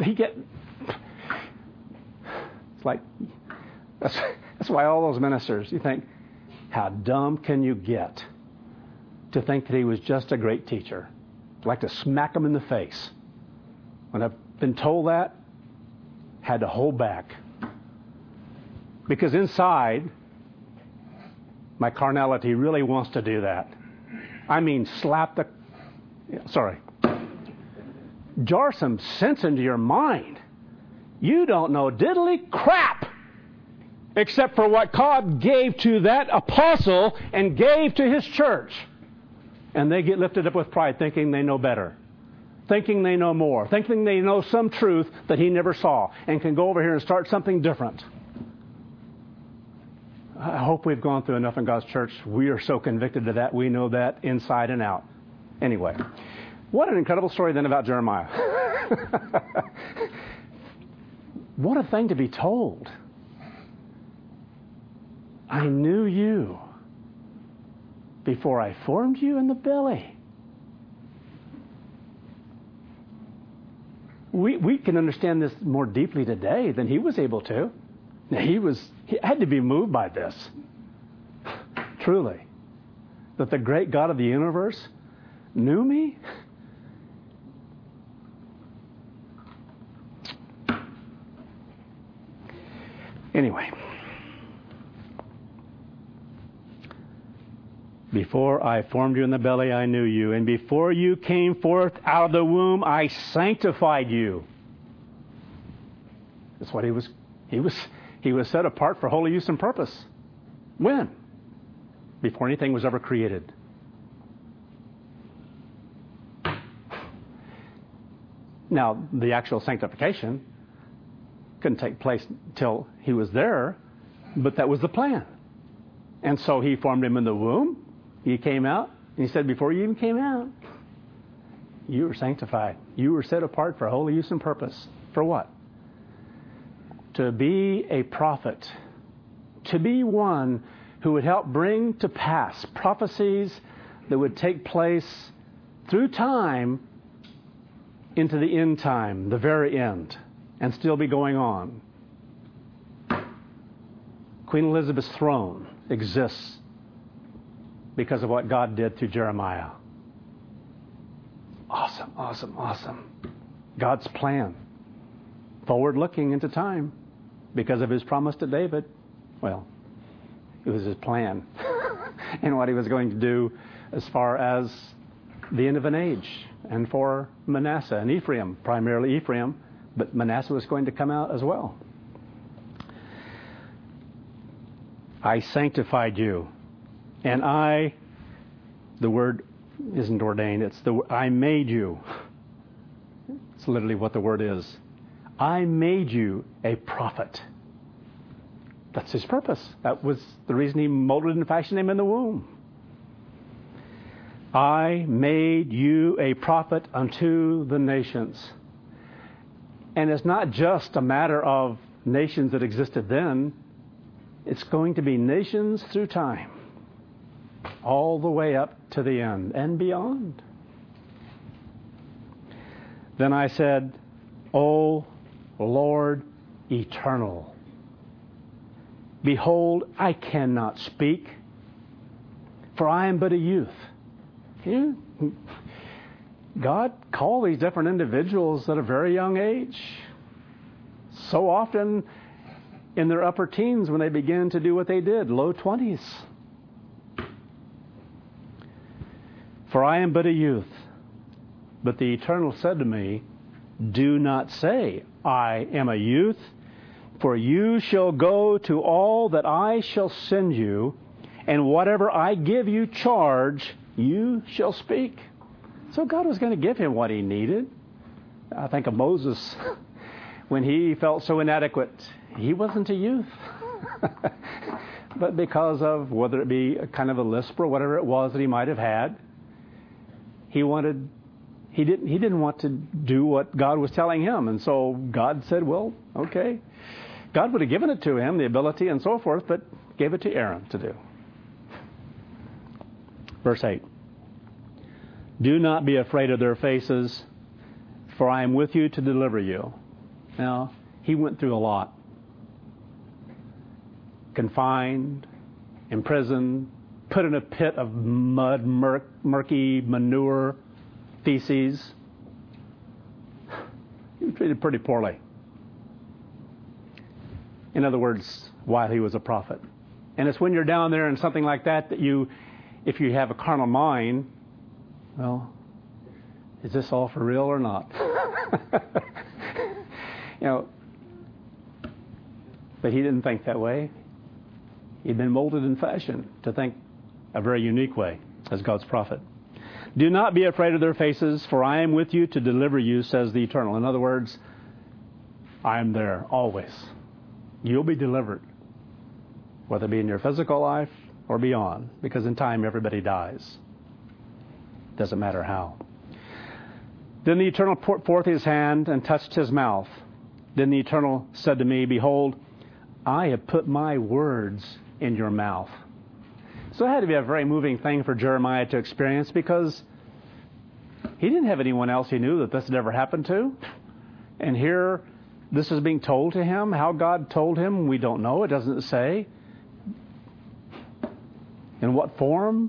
That's why all those ministers, you think, how dumb can you get to think that he was just a great teacher? I'd like to smack them in the face. When I've been told that, had to hold back. Because inside, my carnality really wants to do that. I mean, jar some sense into your mind. You don't know diddly crap except for what God gave to that apostle and gave to His church. And they get lifted up with pride, thinking they know better, thinking they know more, thinking they know some truth that he never saw and can go over here and start something different. I hope we've gone through enough in God's church. We are so convicted of that. We know that inside and out. Anyway, what an incredible story then about Jeremiah. What a thing to be told. I knew you before I formed you in the belly. We can understand this more deeply today than he was able to. He had to be moved by this. Truly. That the great God of the universe knew me. Anyway. Before I formed you in the belly, I knew you. And before you came forth out of the womb, I sanctified you. That's what he was set apart for holy use and purpose. When? Before anything was ever created. Now, the actual sanctification couldn't take place till he was there, but that was the plan. And so he formed him in the womb. He came out, and he said, before you even came out, you were sanctified. You were set apart for holy use and purpose. For what? To be a prophet. To be one who would help bring to pass prophecies that would take place through time into the end time, the very end, and still be going on. Queen Elizabeth's throne exists because of what God did through Jeremiah. Awesome, awesome, awesome. God's plan. Forward looking into time because of his promise to David. Well, it was his plan and what he was going to do as far as the end of an age, and for Manasseh and Ephraim, primarily Ephraim, but Manasseh was going to come out as well. I sanctified you, and the word isn't ordained, it's I made you. It's literally what the word is. I made you a prophet. That's his purpose. That was the reason he molded and fashioned him in the womb. I made you a prophet unto the nations. And it's not just a matter of nations that existed then. It's going to be nations through time. All the way up to the end and beyond. Then I said, O Lord eternal, behold, I cannot speak, for I am but a youth. God called these different individuals at a very young age. So often in their upper teens when they began to do what they did, low 20s. For I am but a youth. But the Eternal said to me, do not say, I am a youth, for you shall go to all that I shall send you, and whatever I give you charge, you shall speak. So God was going to give him what he needed. I think of Moses when he felt so inadequate. He wasn't a youth. But because of whether it be a kind of a lisp or whatever it was that he might have had, he didn't want to do what God was telling him. And so God said, well, okay. God would have given it to him, the ability and so forth, but gave it to Aaron to do. Verse 8. Do not be afraid of their faces, for I am with you to deliver you. Now, he went through a lot. Confined, imprisoned, put in a pit of mud, murky manure, feces. He was treated pretty poorly. In other words, while he was a prophet. And it's when you're down there and something like that if you have a carnal mind, well, is this all for real or not? But he didn't think that way. He'd been molded and fashioned to think a very unique way as God's prophet. Do not be afraid of their faces, for I am with you to deliver you, says the Eternal. In other words, I am there always. You'll be delivered, whether it be in your physical life or beyond, because in time everybody dies. Doesn't matter how. Then the Eternal put forth his hand and touched his mouth. Then the Eternal said to me, behold, I have put my words in your mouth. So it had to be a very moving thing for Jeremiah to experience, because he didn't have anyone else he knew that this had ever happened to. And here, this is being told to him. How God told him, we don't know. It doesn't say. In what form?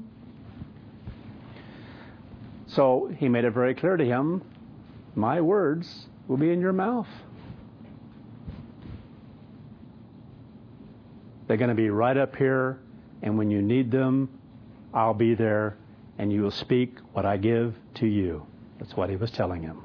So he made it very clear to him, my words will be in your mouth. They're going to be right up here, and when you need them, I'll be there, and you will speak what I give to you. That's what he was telling him.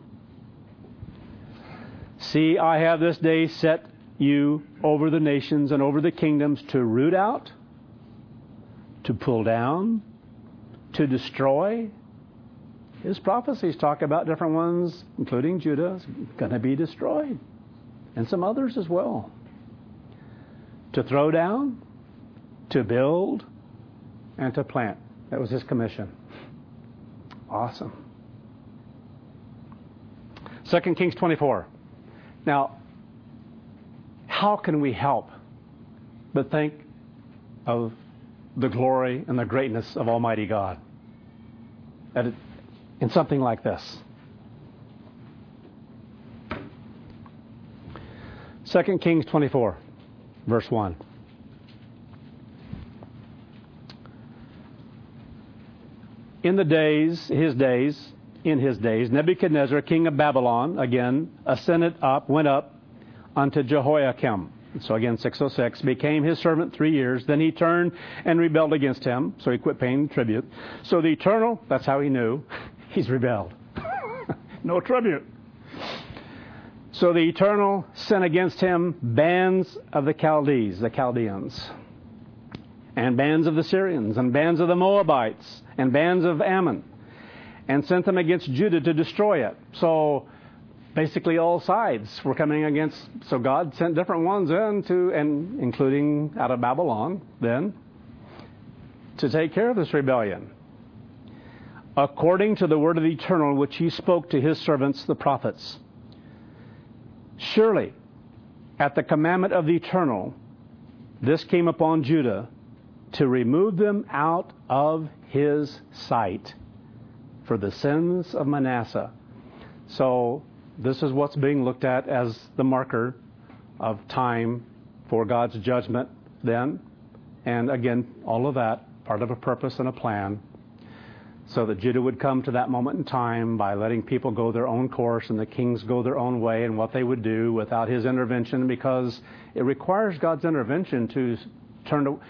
See, I have this day set you over the nations and over the kingdoms to root out, to pull down, to destroy. His prophecies talk about different ones, including Judah, is going to be destroyed, and some others as well. To throw down, to build, and to plant. That was his commission. Awesome. 2 Kings 24. Now, how can we help but think of the glory and the greatness of Almighty God in something like this? 2 Kings 24, verse 1. In his days, Nebuchadnezzar, king of Babylon, again, went up unto Jehoiakim. So again, 606, became his servant 3 years. Then he turned and rebelled against him. So he quit paying tribute. So the Eternal, that's how he knew, he's rebelled. No tribute. So the Eternal sent against him bands of the Chaldees, the Chaldeans, and bands of the Syrians, and bands of the Moabites, and bands of Ammon, and sent them against Judah to destroy it. So basically all sides were coming against, so God sent different ones in and including out of Babylon then, to take care of this rebellion. According to the word of the Eternal, which he spoke to his servants, the prophets. Surely, at the commandment of the Eternal, this came upon Judah to remove them out of his sight for the sins of Manasseh. So this is what's being looked at as the marker of time for God's judgment then. And again, all of that, part of a purpose and a plan, so that Judah would come to that moment in time by letting people go their own course and the kings go their own way and what they would do without his intervention, because it requires God's intervention to turn to...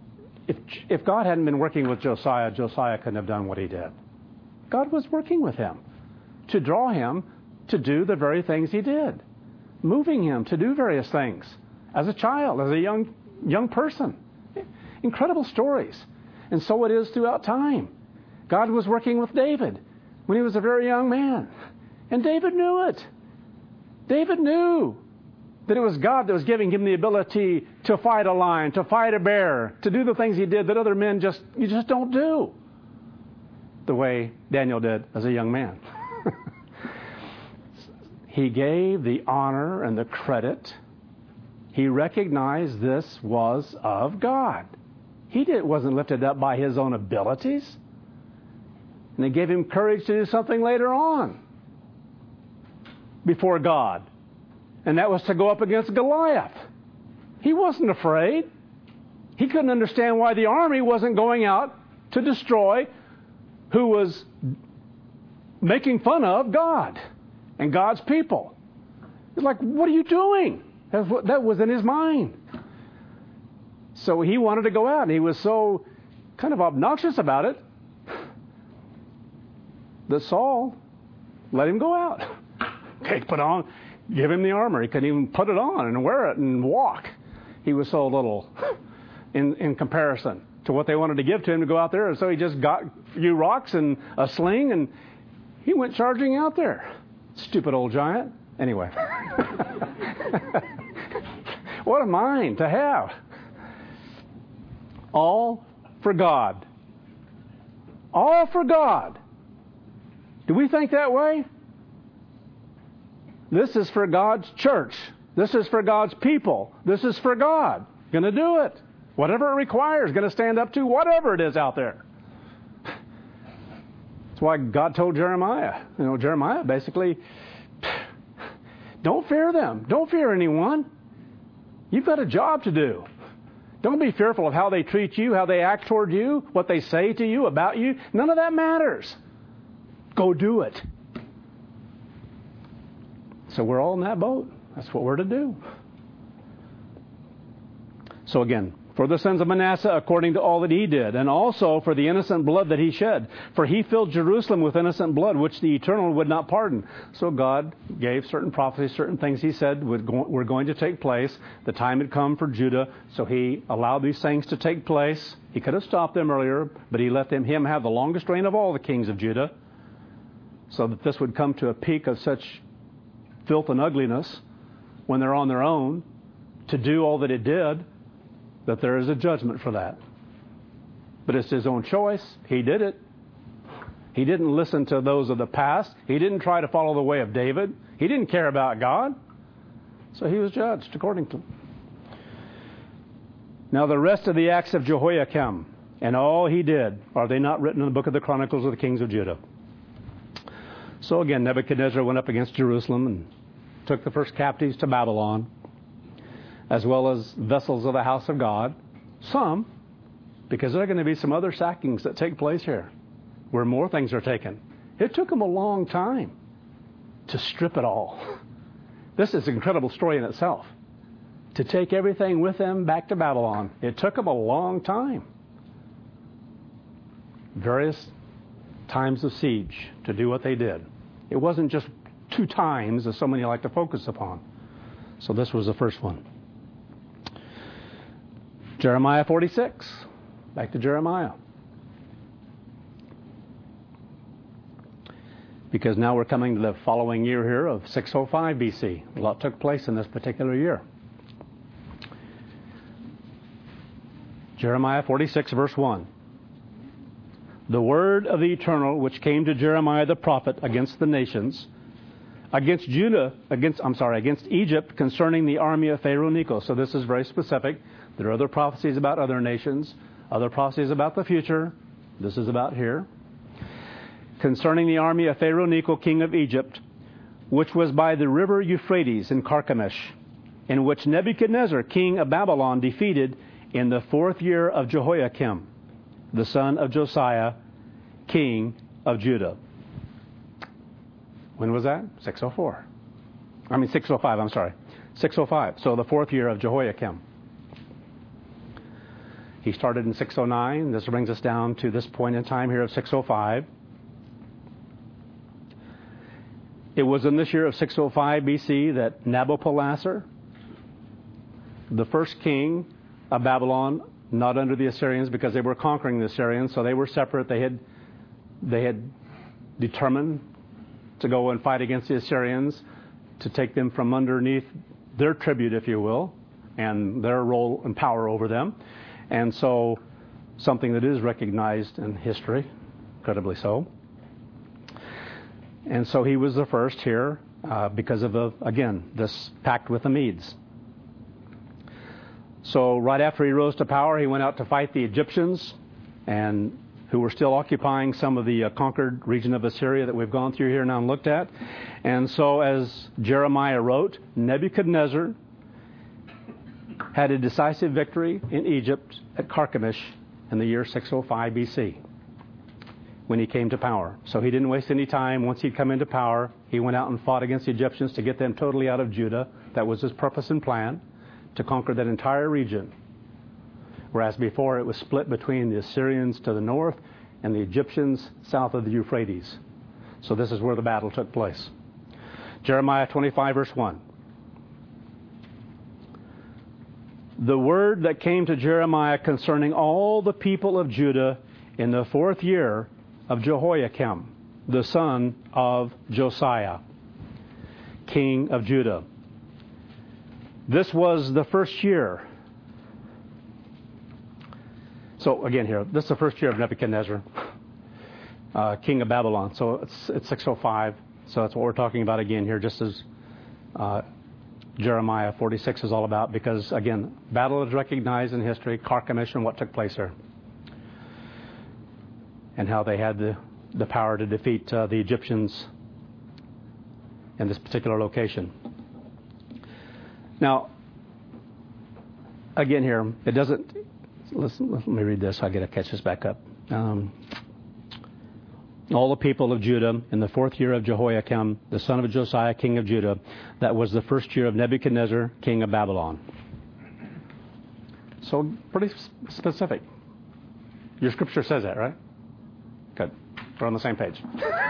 If God hadn't been working with Josiah, Josiah couldn't have done what he did. God was working with him to draw him to do the very things he did, moving him to do various things as a child, as a young person. Incredible stories. And so it is throughout time. God was working with David when he was a very young man. And David knew it. David knew that it was God that was giving him the ability to fight a lion, to fight a bear, to do the things he did that other men you just don't do the way Daniel did as a young man. He gave the honor and the credit. He recognized this was of God. He wasn't lifted up by his own abilities. And it gave him courage to do something later on before God. And that was to go up against Goliath. He wasn't afraid. He couldn't understand why the army wasn't going out to destroy who was making fun of God and God's people. He's like, what are you doing? That was in his mind. So he wanted to go out, and he was so kind of obnoxious about it that Saul let him go out. Okay, give him the armor. He couldn't even put it on and wear it and walk. He was so little in comparison to what they wanted to give to him to go out there. And so he just got a few rocks and a sling, and he went charging out there. Stupid old giant. Anyway. What a mind to have. All for God. All for God. Do we think that way? This is for God's church. This is for God's people. This is for God. Going to do it. Whatever it requires. Going to stand up to whatever it is out there. That's why God told Jeremiah. Jeremiah basically, don't fear them. Don't fear anyone. You've got a job to do. Don't be fearful of how they treat you, how they act toward you, what they say to you, about you. None of that matters. Go do it. So we're all in that boat. That's what we're to do. So again, for the sons of Manasseh according to all that he did, and also for the innocent blood that he shed. For he filled Jerusalem with innocent blood, which the Eternal would not pardon. So God gave certain prophecies, certain things he said were going to take place. The time had come for Judah, so he allowed these things to take place. He could have stopped them earlier, but he let him have the longest reign of all the kings of Judah, so that this would come to a peak of such filth and ugliness when they're on their own to do all that it did, that there is a judgment for that. But it's his own choice. He did it. He didn't listen to those of the past. He didn't try to follow the way of David. He didn't care about God. So he was judged according to. Now the rest of the acts of Jehoiakim and all he did, are they not written in the book of the Chronicles of the Kings of Judah? So again, Nebuchadnezzar went up against Jerusalem and took the first captives to Babylon, as well as vessels of the house of God. Some, because there are going to be some other sackings that take place here, where more things are taken. It took them a long time to strip it all. This is an incredible story in itself. To take everything with them back to Babylon, it took them a long time. Various times of siege to do what they did. It wasn't just 2 times, as so many like to focus upon. So this was the first one. Jeremiah 46. Back to Jeremiah. Because now we're coming to the following year here of 605 BC. A lot took place in this particular year. Jeremiah 46, verse 1. The word of the Eternal which came to Jeremiah the prophet against the nations, against Egypt concerning the army of Pharaoh Necho. So this is very specific. There are other prophecies about other nations, other prophecies about the future. This is about here. Concerning the army of Pharaoh Necho, king of Egypt, which was by the river Euphrates in Carchemish, in which Nebuchadnezzar, king of Babylon, defeated in the 4th year of Jehoiakim, the son of Josiah, king of Judah. When was that? 605, 605. So the 4th year of Jehoiakim. He started in 609. This brings us down to this point in time here of 605. It was in this year of 605 BC that Nabopolassar, the first king of Babylon, not under the Assyrians because they were conquering the Assyrians, so they were separate. They had determined to go and fight against the Assyrians, to take them from underneath their tribute, if you will, and their role and power over them. And so, something that is recognized in history, incredibly so. And so he was the first here because of, this pact with the Medes. So right after he rose to power, he went out to fight the Egyptians, and who were still occupying some of the conquered region of Assyria that we've gone through here now and looked at. And so as Jeremiah wrote, Nebuchadnezzar had a decisive victory in Egypt at Carchemish in the year 605 BC when he came to power. So he didn't waste any time. Once he'd come into power, he went out and fought against the Egyptians to get them totally out of Judah. That was his purpose and plan, to conquer that entire region. Whereas before it was split between the Assyrians to the north and the Egyptians south of the Euphrates. So this is where the battle took place. Jeremiah 25 verse 1. The word that came to Jeremiah concerning all the people of Judah in the 4th year of Jehoiakim, the son of Josiah, king of Judah. This was the first year. So again here, this is the first year of Nebuchadnezzar, king of Babylon. So it's 605. So that's what we're talking about again here, just as Jeremiah 46 is all about, because again, battle is recognized in history, Carchemish, and what took place there, and how they had the power to defeat the Egyptians in this particular location. Now, again here, it doesn't. Listen, let me read this. I got to catch this back up. All the people of Judah in the 4th year of Jehoiakim, the son of Josiah, king of Judah, that was the 1st year of Nebuchadnezzar, king of Babylon. So pretty specific. Your scripture says that, right? Good. We're on the same page.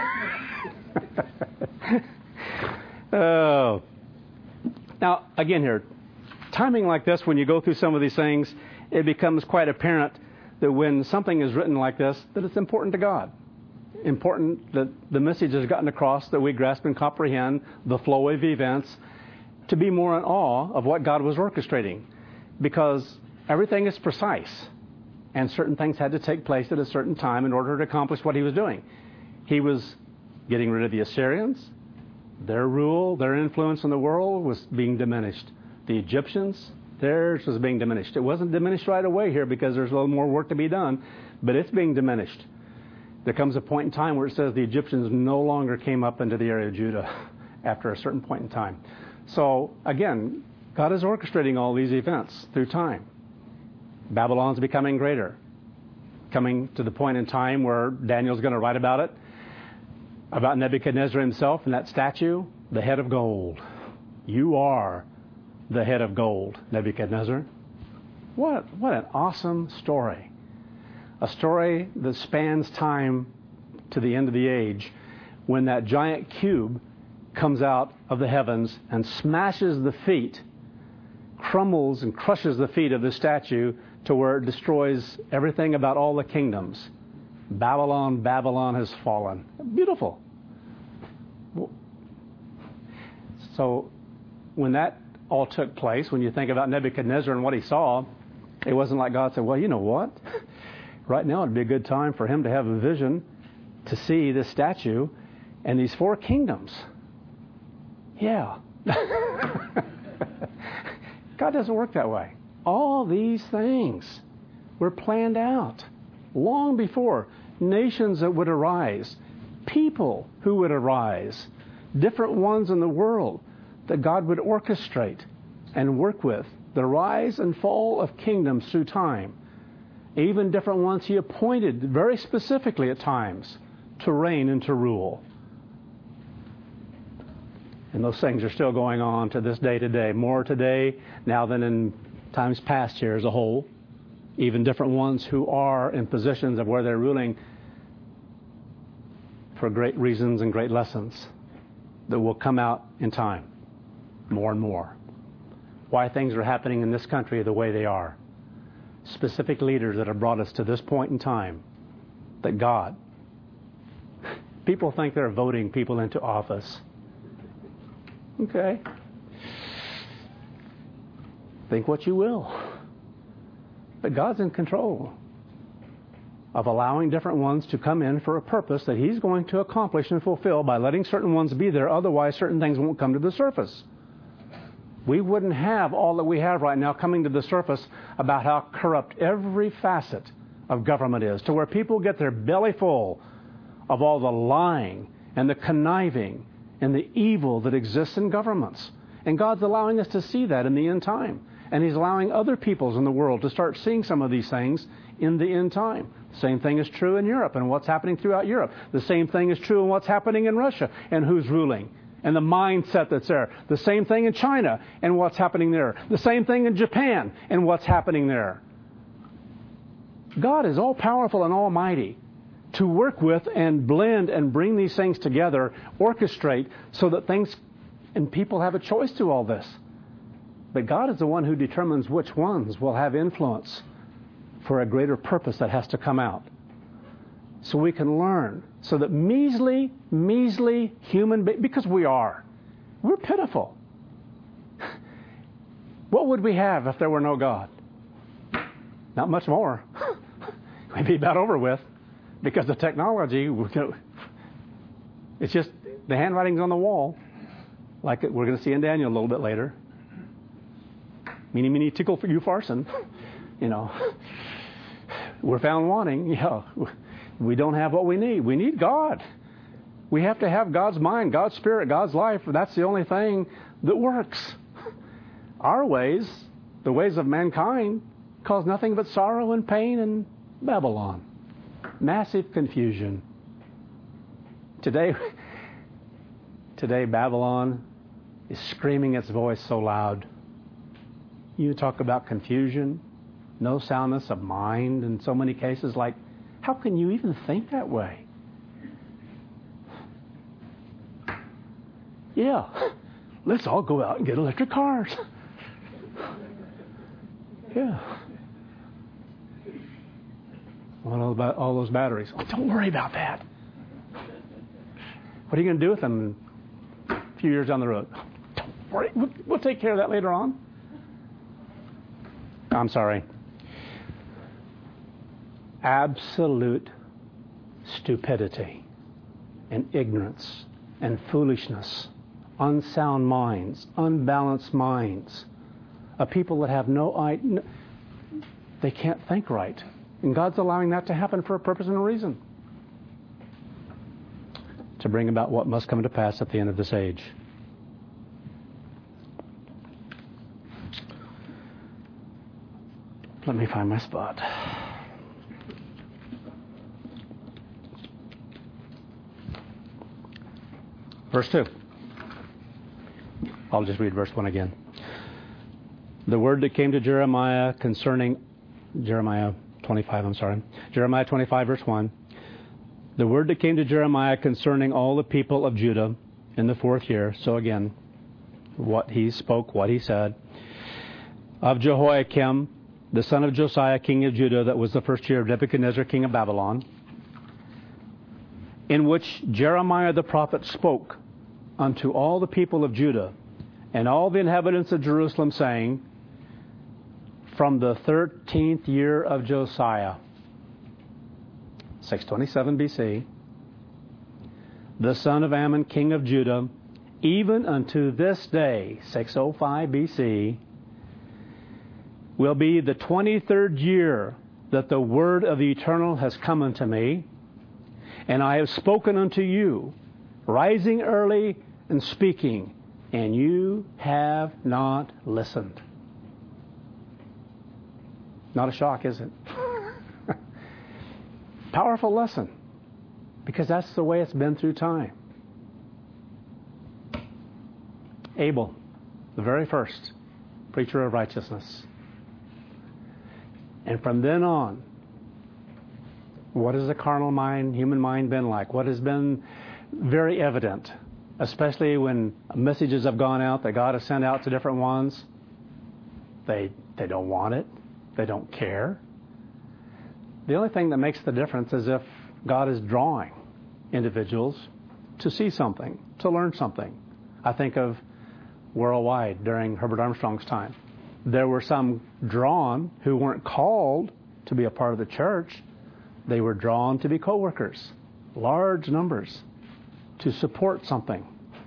Oh. Now, again here, timing like this, when you go through some of these things, it becomes quite apparent that when something is written like this, that it's important to God. Important that the message has gotten across, that we grasp and comprehend the flow of events, to be more in awe of what God was orchestrating. Because everything is precise, and certain things had to take place at a certain time in order to accomplish what he was doing. He was getting rid of the Assyrians. Their rule, their influence in the world was being diminished. The Egyptians, theirs was being diminished. It wasn't diminished right away here because there's a little more work to be done, but it's being diminished. There comes a point in time where it says the Egyptians no longer came up into the area of Judah after a certain point in time. So, again, God is orchestrating all these events through time. Babylon's becoming greater, coming to the point in time where Daniel's going to write about it, about Nebuchadnezzar himself and that statue, the head of gold. You are the head of gold, Nebuchadnezzar. What an awesome story. A story that spans time to the end of the age, when that giant cube comes out of the heavens and smashes the feet, crumbles and crushes the feet of the statue to where it destroys everything about all the kingdoms. Babylon, Babylon has fallen. Beautiful. So when that all took place, when you think about Nebuchadnezzar and what he saw, it wasn't like God said, well, you know what? Right now it'd be a good time for him to have a vision to see this statue and these 4 kingdoms. Yeah. God doesn't work that way. All these things were planned out long before. Nations that would arise, people who would arise, different ones in the world that God would orchestrate and work with, the rise and fall of kingdoms through time. Even different ones he appointed very specifically at times to reign and to rule. And those things are still going on to this day today. More today now than in times past here as a whole. Even different ones who are in positions of where they're ruling for great reasons and great lessons that will come out in time. More and more. Why things are happening in this country the way they are. Specific leaders that have brought us to this point in time. That God. People think they're voting people into office. Okay. Think what you will. But God's in control of allowing different ones to come in for a purpose that He's going to accomplish and fulfill by letting certain ones be there. Otherwise, certain things won't come to the surface. We wouldn't have all that we have right now coming to the surface about how corrupt every facet of government is, to where people get their belly full of all the lying and the conniving and the evil that exists in governments. And God's allowing us to see that in the end time. And He's allowing other peoples in the world to start seeing some of these things in the end time. The same thing is true in Europe and what's happening throughout Europe. The same thing is true in what's happening in Russia and who's ruling and the mindset that's there. The same thing in China and what's happening there. The same thing in Japan and what's happening there. God is all-powerful and almighty to work with and blend and bring these things together, orchestrate, so that things and people have a choice through all this. But God is the one who determines which ones will have influence for a greater purpose that has to come out. So we can learn. So that measly human beings, because we're pitiful. What would we have if there were no God? Not much more. We'd be about over with. Because the technology, it's just, the handwriting's on the wall. Like we're going to see in Daniel a little bit later. Meeny, tickle for you, Farson. We're found wanting. We don't have what we need. We need God. We have to have God's mind, God's spirit, God's life. That's the only thing that works. Our ways, the ways of mankind, cause nothing but sorrow and pain and Babylon. Massive confusion. Today Babylon is screaming its voice so loud. You talk about confusion. no soundness of mind in so many cases. Like, how can you even think that way? Yeah, let's all go out and get electric cars. Yeah. All those batteries. Oh, don't worry about that. What are you going to do with them a few years down the road? Don't worry. We'll take care of that later on. I'm sorry. Absolute stupidity and ignorance and foolishness, unsound minds, unbalanced minds, of people that have no idea, they can't think right. And God's allowing that to happen for a purpose and a reason, to bring about what must come to pass at the end of this age. Let me find my spot. Verse 2. I'll just read verse 1 again. The word that came to Jeremiah concerning Jeremiah 25, verse 1. The word that came to Jeremiah concerning all the people of Judah in the 4th year. So again, what he spoke, what he said. Of Jehoiakim, the son of Josiah, king of Judah, that was the 1st year of Nebuchadnezzar, king of Babylon, in which Jeremiah the prophet spoke unto all the people of Judah and all the inhabitants of Jerusalem, saying, from the 13th year of Josiah, 627 BC, the son of Ammon, king of Judah, even unto this day, 605 BC, will be the 23rd year that the word of the Eternal has come unto me, and I have spoken unto you, rising early and speaking, and you have not listened. Not a shock, is it? Powerful lesson, because that's the way it's been through time. Abel, the very first preacher of righteousness. And from then on, what has the carnal mind, human mind been like? What has been very evident, especially when messages have gone out that God has sent out to different ones? They don't want it. They don't care. The only thing that makes the difference is if God is drawing individuals to see something, to learn something. I think of worldwide during Herbert Armstrong's time. There were some drawn who weren't called to be a part of the church. They were drawn to be co-workers, large numbers, to support something,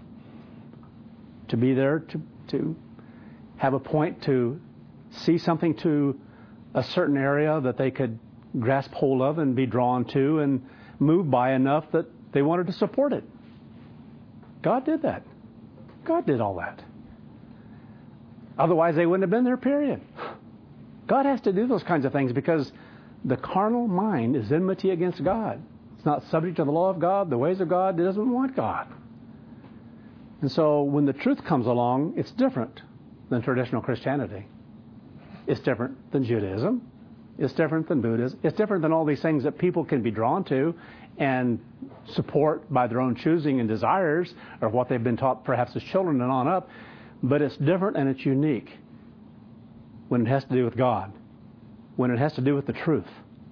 to be there to have a point, to see something to a certain area that they could grasp hold of and be drawn to and moved by enough that they wanted to support it. God did that. God did all that. Otherwise, they wouldn't have been there, period. God has to do those kinds of things because the carnal mind is enmity against God. It's not subject to the law of God, the ways of God. It doesn't want God. And so when the truth comes along, it's different than traditional Christianity. It's different than Judaism. It's different than Buddhism. It's different than all these things that people can be drawn to and support by their own choosing and desires, or what they've been taught perhaps as children and on up. But it's different and it's unique when it has to do with God, when it has to do with the truth.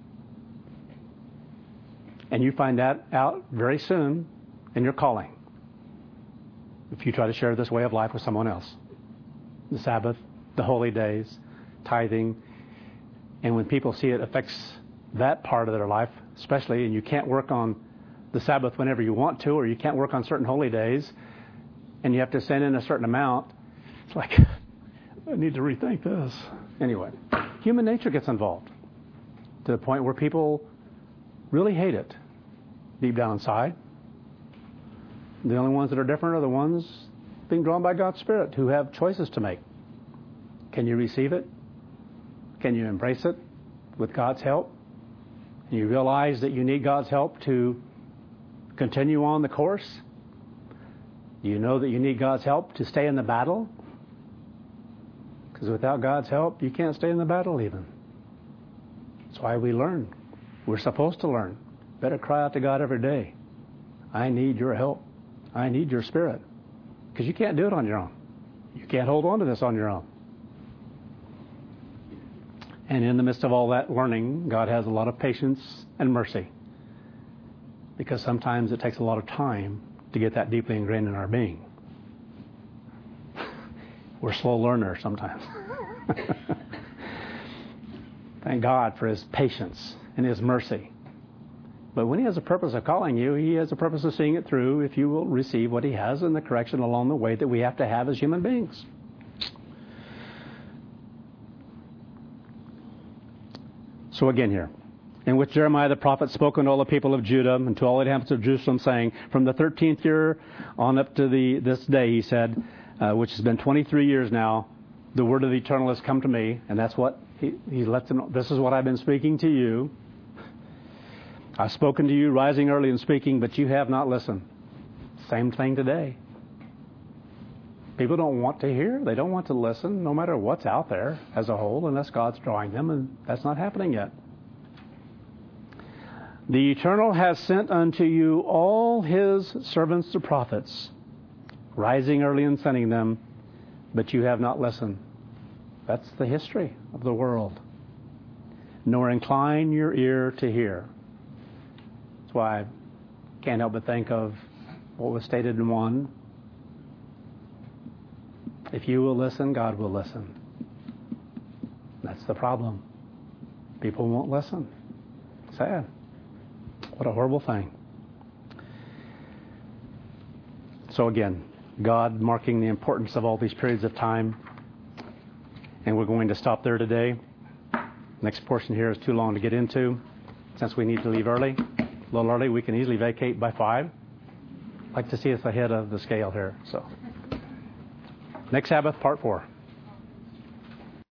And you find that out very soon in your calling if you try to share this way of life with someone else. The Sabbath, the holy days, tithing, and when people see it affects that part of their life, especially, and you can't work on the Sabbath whenever you want to, or you can't work on certain holy days, and you have to send in a certain amount, it's like, I need to rethink this. Anyway, human nature gets involved to the point where people really hate it deep down inside. The only ones that are different are the ones being drawn by God's Spirit who have choices to make. Can you receive it? Can you embrace it with God's help? And you realize that you need God's help to continue on the course? You know that you need God's help to stay in the battle? Because without God's help, you can't stay in the battle even. why we learn. We're supposed to learn. Better cry out to God every day. I need your help. I need your Spirit. Because you can't do it on your own. You can't hold on to this on your own. And in the midst of all that learning, God has a lot of patience and mercy. Because sometimes it takes a lot of time to get that deeply ingrained in our being. We're slow learners sometimes. Thank God for His patience and His mercy. But when He has a purpose of calling you, He has a purpose of seeing it through if you will receive what He has and the correction along the way that we have to have as human beings. So again here, in which Jeremiah the prophet spoke unto all the people of Judah and to all the inhabitants of Jerusalem, saying, from the 13th year on up to this day, he said, which has been 23 years now, the word of the Eternal has come to me, and that's what he lets them know. This is what I've been speaking to you. I've spoken to you rising early and speaking, but you have not listened. Same thing today. People don't want to hear. They don't want to listen, no matter what's out there as a whole, unless God's drawing them, and that's not happening yet. The Eternal has sent unto you all His servants the prophets, rising early and sending them, but you have not listened. That's the history of the world. Nor incline your ear to hear. That's why I can't help but think of what was stated in 1. If you will listen, God will listen. That's the problem. People won't listen. Sad. What a horrible thing. So again, God marking the importance of all these periods of time. And we're going to stop there today. Next portion here is too long to get into. Since we need to leave early, a little early, we can easily vacate by 5. I'd like to see us ahead of the scale here. So, next Sabbath, part 4.